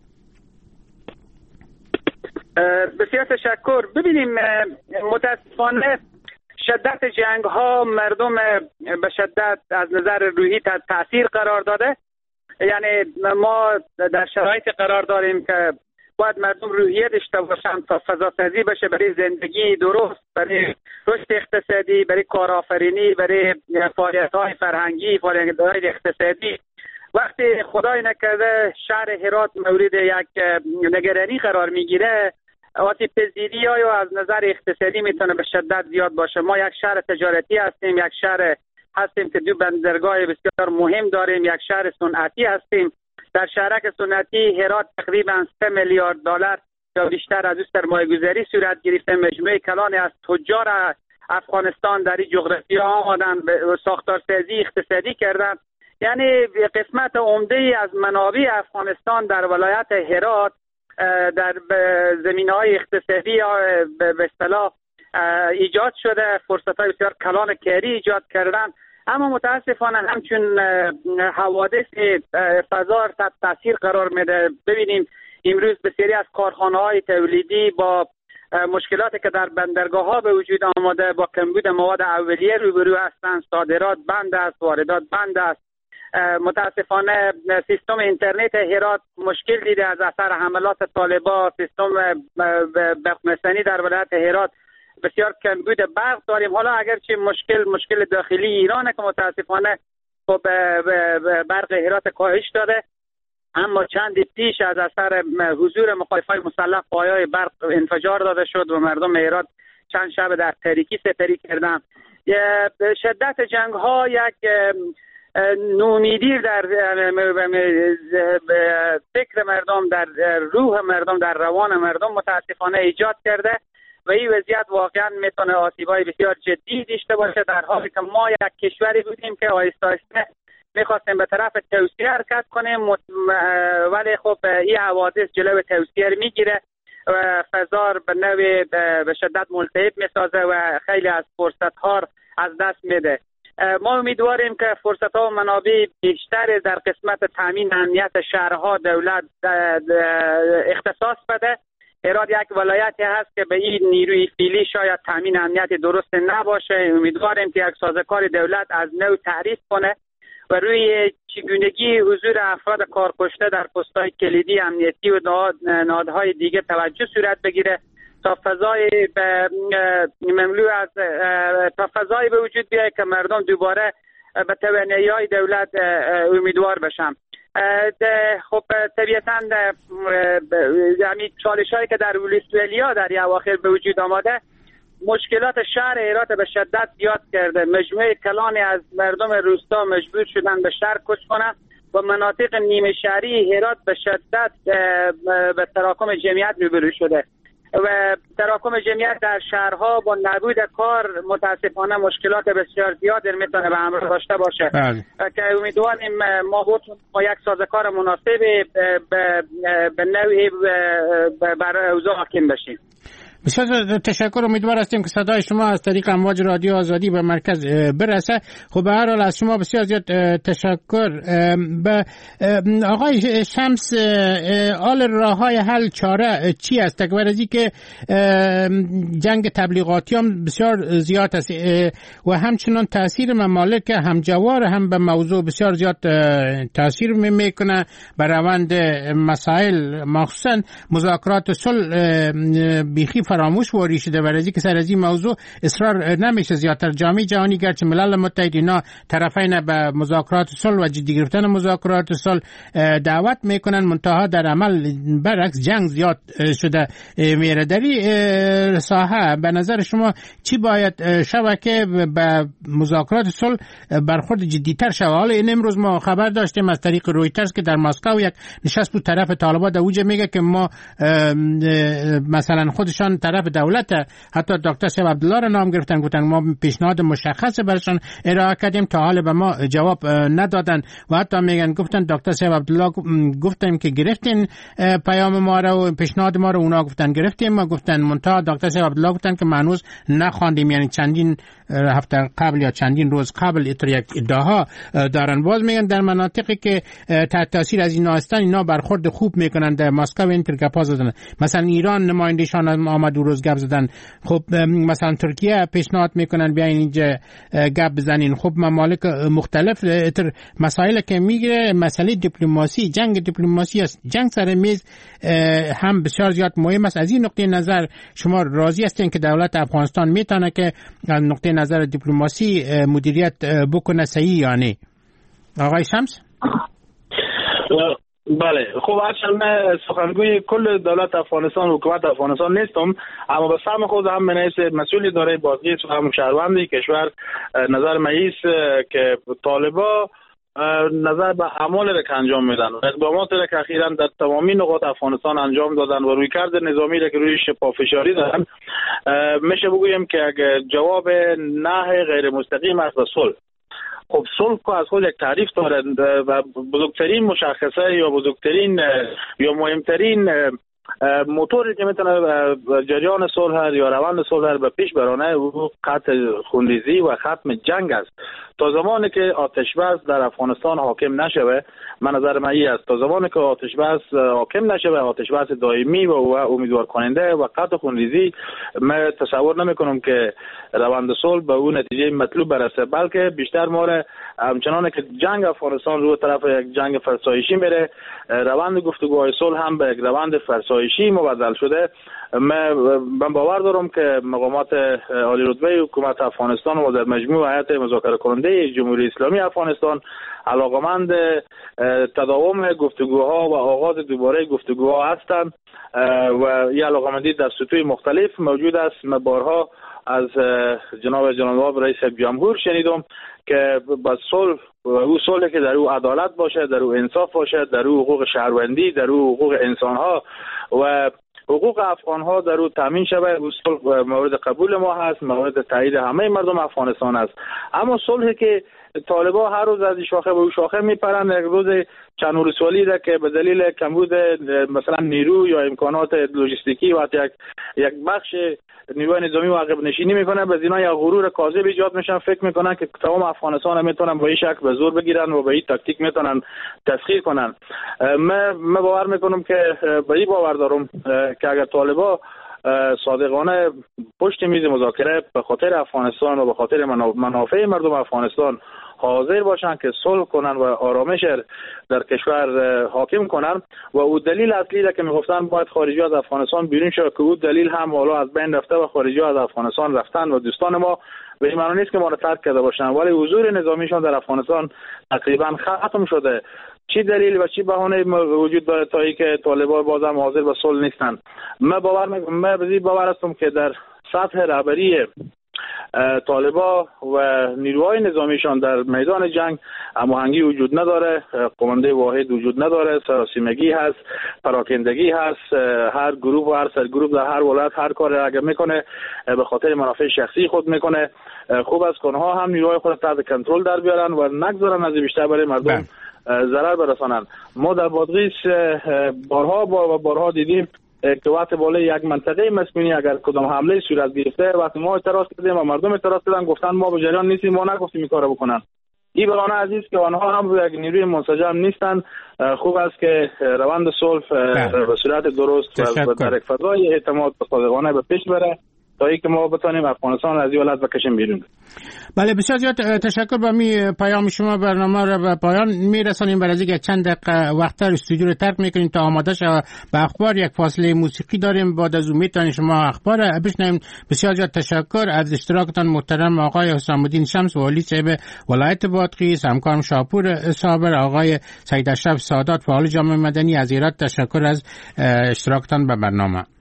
بسیار تشکر. ببینیم متاسفانه شدت جنگ ها مردم به شدت از نظر روحی تاثیر قرار داده. یعنی ما در شرایط قرار داریم که باید مردم روحیه داشته باشن تا فضاسازی بشه برای زندگی درست، برای رشد اقتصادی، برای کارآفرینی، برای فعالیت‌های فرهنگی، فعالیت‌های اقتصادی. وقتی خدای نکرده شهر هرات مورد یک نگرانی قرار میگیره، آسیب پذیری یا از نظر اقتصادی میتونه به شدت زیاد باشه. ما یک شهر تجارتی هستیم، یک شهر هستیم که 2 بندرگاه بسیار مهم داریم، یک شهر صنعتی هستیم. در شهرک صنعتی هرات تقریبا $3 میلیارد یا بیشتر از او سرمایه‌گذاری صورت گرفته. مجموعه کلانی از تجار افغانستان در این جغرافیا آمدن به ساختارسازی اقتصادی کردن. یعنی قسمت عمده از منابع افغانستان در ولایت هرات در زمینه‌های اقتصادی به اصطلاح ایجاد شده، فرصت‌های بسیار کلان کاری ایجاد کردن. اما متاسفانه همچون حوادث فضا تحت تاثیر قرار میده. ببینیم امروز بسیاری از کارخانه‌های تولیدی با مشکلاتی که در بندرگاه‌ها به وجود آمده، با کمبود مواد اولیه روبرو هستند. صادرات بند است، واردات بند است. متاسفانه سیستم اینترنت هرات مشکل دیده از اثر حملات طالبان. سیستم برق‌مسانی در ولایت هرات بسیار کمبود برق داریم. حالا اگرچه مشکل داخلی ایرانه که متاسفانه خب برق هرات کاهش داده، اما چند پیش از اثر حضور مخالفای مسلح پایه‌های برق انفجار داده شد و مردم هرات چند شب در تاریکی سپری کردن. شدت جنگ ها یک نومیدی در فکر مردم، در روح مردم، در روان مردم متاسفانه ایجاد کرده و این وضعیت واقعا میتونه آسیبای بسیار جدی داشته باشه، در حالی که ما یک کشوری بودیم که آهسته آهسته میخواستیم به طرف توسعه حرکت کنیم، ولی خب این حوادث جلو توسعه رو میگیره و فضا به نوعی به شدت ملتهب میسازه و خیلی از فرصت ها از دست میده. ما امیدواریم که فرصت ها و منابع بیشتر در قسمت تامین امنیت شهرها دولت اختصاص بده. هرات یک ولایتی هست که به این نیروی فعلی شاید تامین امنیت درست نباشه. امیدواریم که یک سازوکار دولت از نو تعریف کنه و روی چگونگی حضور افراد کارکشته در پست‌های کلیدی امنیتی و نهادهای دیگه توجه صورت بگیره تا فضای مملو از تا فضای به وجود بیاید که مردم دوباره به توانایی‌های دولت امیدوار بشن. خب طبیعتاً همین چالش‌هایی که در ولسوالی‌ها در اواخر به وجود آمده مشکلات شهر هرات به شدت زیاد کرده. مجموعه کلانی از مردم روستا مجبور شدن به شهر کوچ کنند و مناطق نیمه شهری هرات به شدت به تراکم جمعیت روبرو شده و تراکم جمعیت در شهرها با نبود کار متاسفانه مشکلات بسیار زیاد میتونه به همراه داشته باشه که امیدواریم ما با یک سازوکار مناسب به نوعی بر اوضاع حاکم بشیم. بسیار تشکر. امیدوار هستیم که صدای شما از طریق امواج رادیو آزادی به مرکز برسه. خب به هر حال از شما بسیار زیاد تشکر. به آقای شمس، آل راه‌های حل چاره چی است؟ تکبر ازی که جنگ تبلیغاتی هم بسیار زیاد است و همچنان تاثیر ممالک همجوار هم به موضوع بسیار زیاد تاثیر میکنه بر روند مسائل، مخصوصا مذاکرات صلح بیخی فراموش واری شده و از اینکه سر از این موضوع اصرار نمیشه. زیادتر جامعه جهانی گرچه ملل متحد اینا طرفین به مذاکرات صلح و جدی گرفتن مذاکرات صلح دعوت میکنن، منتها در عمل برعکس جنگ زیاد شده میره. در این ساحه به نظر شما چی باید شود که به مذاکرات صلح برخورد جدیتر شود؟ حالا این امروز ما خبر داشتیم از طریق رویترز که در مسکو یک نشست بود طرف طالبان در اوج میگه که ما مثلا خودشان طرف دولت، حتی دکتر صاحب عبدالله را نام گرفتن، گفتن ما پیشنهاد مشخص برشان ارائه کردیم تا حال به ما جواب ندادن و حتی میگن گفتن دکتر صاحب عبدالله گفتیم که گرفتین پیام ما را و پیشنهاد ما را، اونا گفتن گرفتیم، ما گفتن منتها دکتر صاحب عبدالله گفتن که هنوز نخواندیم. یعنی چندین هفته قبل یا چندین روز قبل ایتر یک ادعاها دارن. باز میگن در مناطقی که تحت تاثیر از اینا هستن اینا برخورد خوب میکنن. در مسکو اینطور گپا زدن، مثلا ایران نمایندگیشان آمد دو روز گپ زدن. خب مثلا ترکیه پیشنهاد میکنن بیاین اینجا گپ بزنین. خب ممالک مختلف ایتر مسائل که میگیره، مسئله دیپلماسی، جنگ دیپلماسی است، جنگ سر میز هم بسیار زیاد مهم است. از این نقطه نظر شما راضی هستین که دولت افغانستان میتونه که از نقطه نظر دیپلماسی مدیریت بکنه صحیح یا نه؟ آقای شمس؟ بله، خب اصلا من سخنگوی کل دولت افغانستان و حکومت افغانستان نیستم، اما به فهم خود هم من مسئول اداره بازگشت و هم شهروندی کشور نظر ماییست که طالبا نظر به اعمال را که انجام میدن، اقدامات را که اخیراً در تمامی نقاط افغانستان انجام دادن و رویکرد نظامی را که روی پافشاری دادن، میشه بگوییم که اگر جواب نه غیر مستقیم است به صلح. خب صلح که از خود یک تعریف داره و بزرگترین مشخصه یا بزرگترین یا مهمترین موتوری که میتونه جریان صلح یا روند صلح به پیش برانه او قطع خونریزی و ختم جنگ است. تا زمانی که آتش بس در افغانستان حاکم نشوه، من نظر من این است، تا زمانی که آتش بس حاکم نشوه، آتش بس دائمی و امیدوار کننده و قطع خونریزی، من تصور نمیکنم که روند صلح به اون نتیجه مطلوب برسه، بلکه بیشتر ما همچنان که جنگ افغانستان رو طرف یک جنگ فرسایشی میره، روند گفتگوهای صلح هم به یک روند فرسایشی مبدل شده. من باور دارم که مقامات عالی رتبه حکومت افغانستان و در مجموع هیئت مذاکره کننده جمهوری اسلامی افغانستان علاقمند تداوم گفتگوها و آغاز دوباره گفتگوها هستند و این علاقمندی در سطوح مختلف موجود است. من بارها از جناب رئیس جمهور شنیدم که با صلح، او صلحی که در او عدالت باشه، در او انصاف باشه، در او حقوق شهروندی، در او حقوق انسانها و حقوق افغانها در او تامین شود، او صلح مورد قبول ما هست، مورد تایید همه مردم افغانستان است. اما صلحی که طالبا هر روز از شاخه به او شاخه میپرند، یک روز چند ولسوالی را که به دلیل کمبود مثلا نیرو یا امکانات لوجستیکی و یک بخش نیروی نظامی و عقب نشینی میکنن، به اینا یا غرور کاذب ایجاد میشن، فکر میکنن که تمام افغانستان میتونن با این شکل به زور بگیرن و با این تاکتیک میتونن تسخیر کنن. من باور میکنم که به این باور دارم که اگر طالبا صادقانه پشت میز مذاکره به خاطر افغانستان و به خاطر منافع مردم افغانستان حاضر باشن که صلح کنن و آرامش در کشور حاکم کنن و او دلیل اصلی که میگفتن باید خارجی از افغانستان بیرون شد، که او دلیل هم حالا از بین رفته و خارجی از افغانستان رفتن و دوستان ما به این معنی نیست که ما را ترک کرده باشن، ولی حضور نظامیشان در افغانستان تقریبا ختم شده. چی دلیل و چی بهانه وجود داره تا اینکه طالبان بازم حاضر به صلح نیستن؟ من باور هستم که در سطح رهبری طالبا و نیروهای نظامیشان در میدان جنگ هماهنگی وجود نداره، قمانده واحد وجود نداره، سراسیمگی هست، پراکندگی هست، هر گروه و هر سرگروه در هر ولایت هر کار اگر میکنه به خاطر منافع شخصی خود میکنه. خوب از کنها هم نیروهای خود تحت کنترل در بیارن و نگذارن از بیشتر برای مردم ضرر برسانن. ما در بادغیس بارها دیدیم که وقت بالای یک منطقه مسکونی اگر کدام حمله صورت گرفته، وقتی ما اعتراض کردیم و مردم اعتراض کردن، گفتن ما به جریان نیستیم، ما نگفتیم این کارو بکنن. این برانه عزیز که آنها هم یک نیروی منسجم نیستن. خوب است که روند صلح به صورت درست و در یک فضای اعتماد صادقانه به پیش بره تا اینکه ما بتونیم افغانستان از این ولایت بکشیم بیرون. بله، بسیار زیاد تشکر. با پیام شما برنامه را به پایان میرسانیم. برای اینکه چند دقیقه وقت‌تر استودیو رو ترک میکنیم تا آماده شود به اخبار. یک فاصله موسیقی داریم، بعد از اون میتونیم شما اخبار بشنویم. بسیار زیاد تشکر از اشتراکتان محترم آقای حسام الدین شمس والی صاحب ولایت بادغیس، همکارم شاپور صابر، آقای سید اشرف سادات فعال جامعه مدنی. از ایراد تشکر از اشتراکتان به برنامه.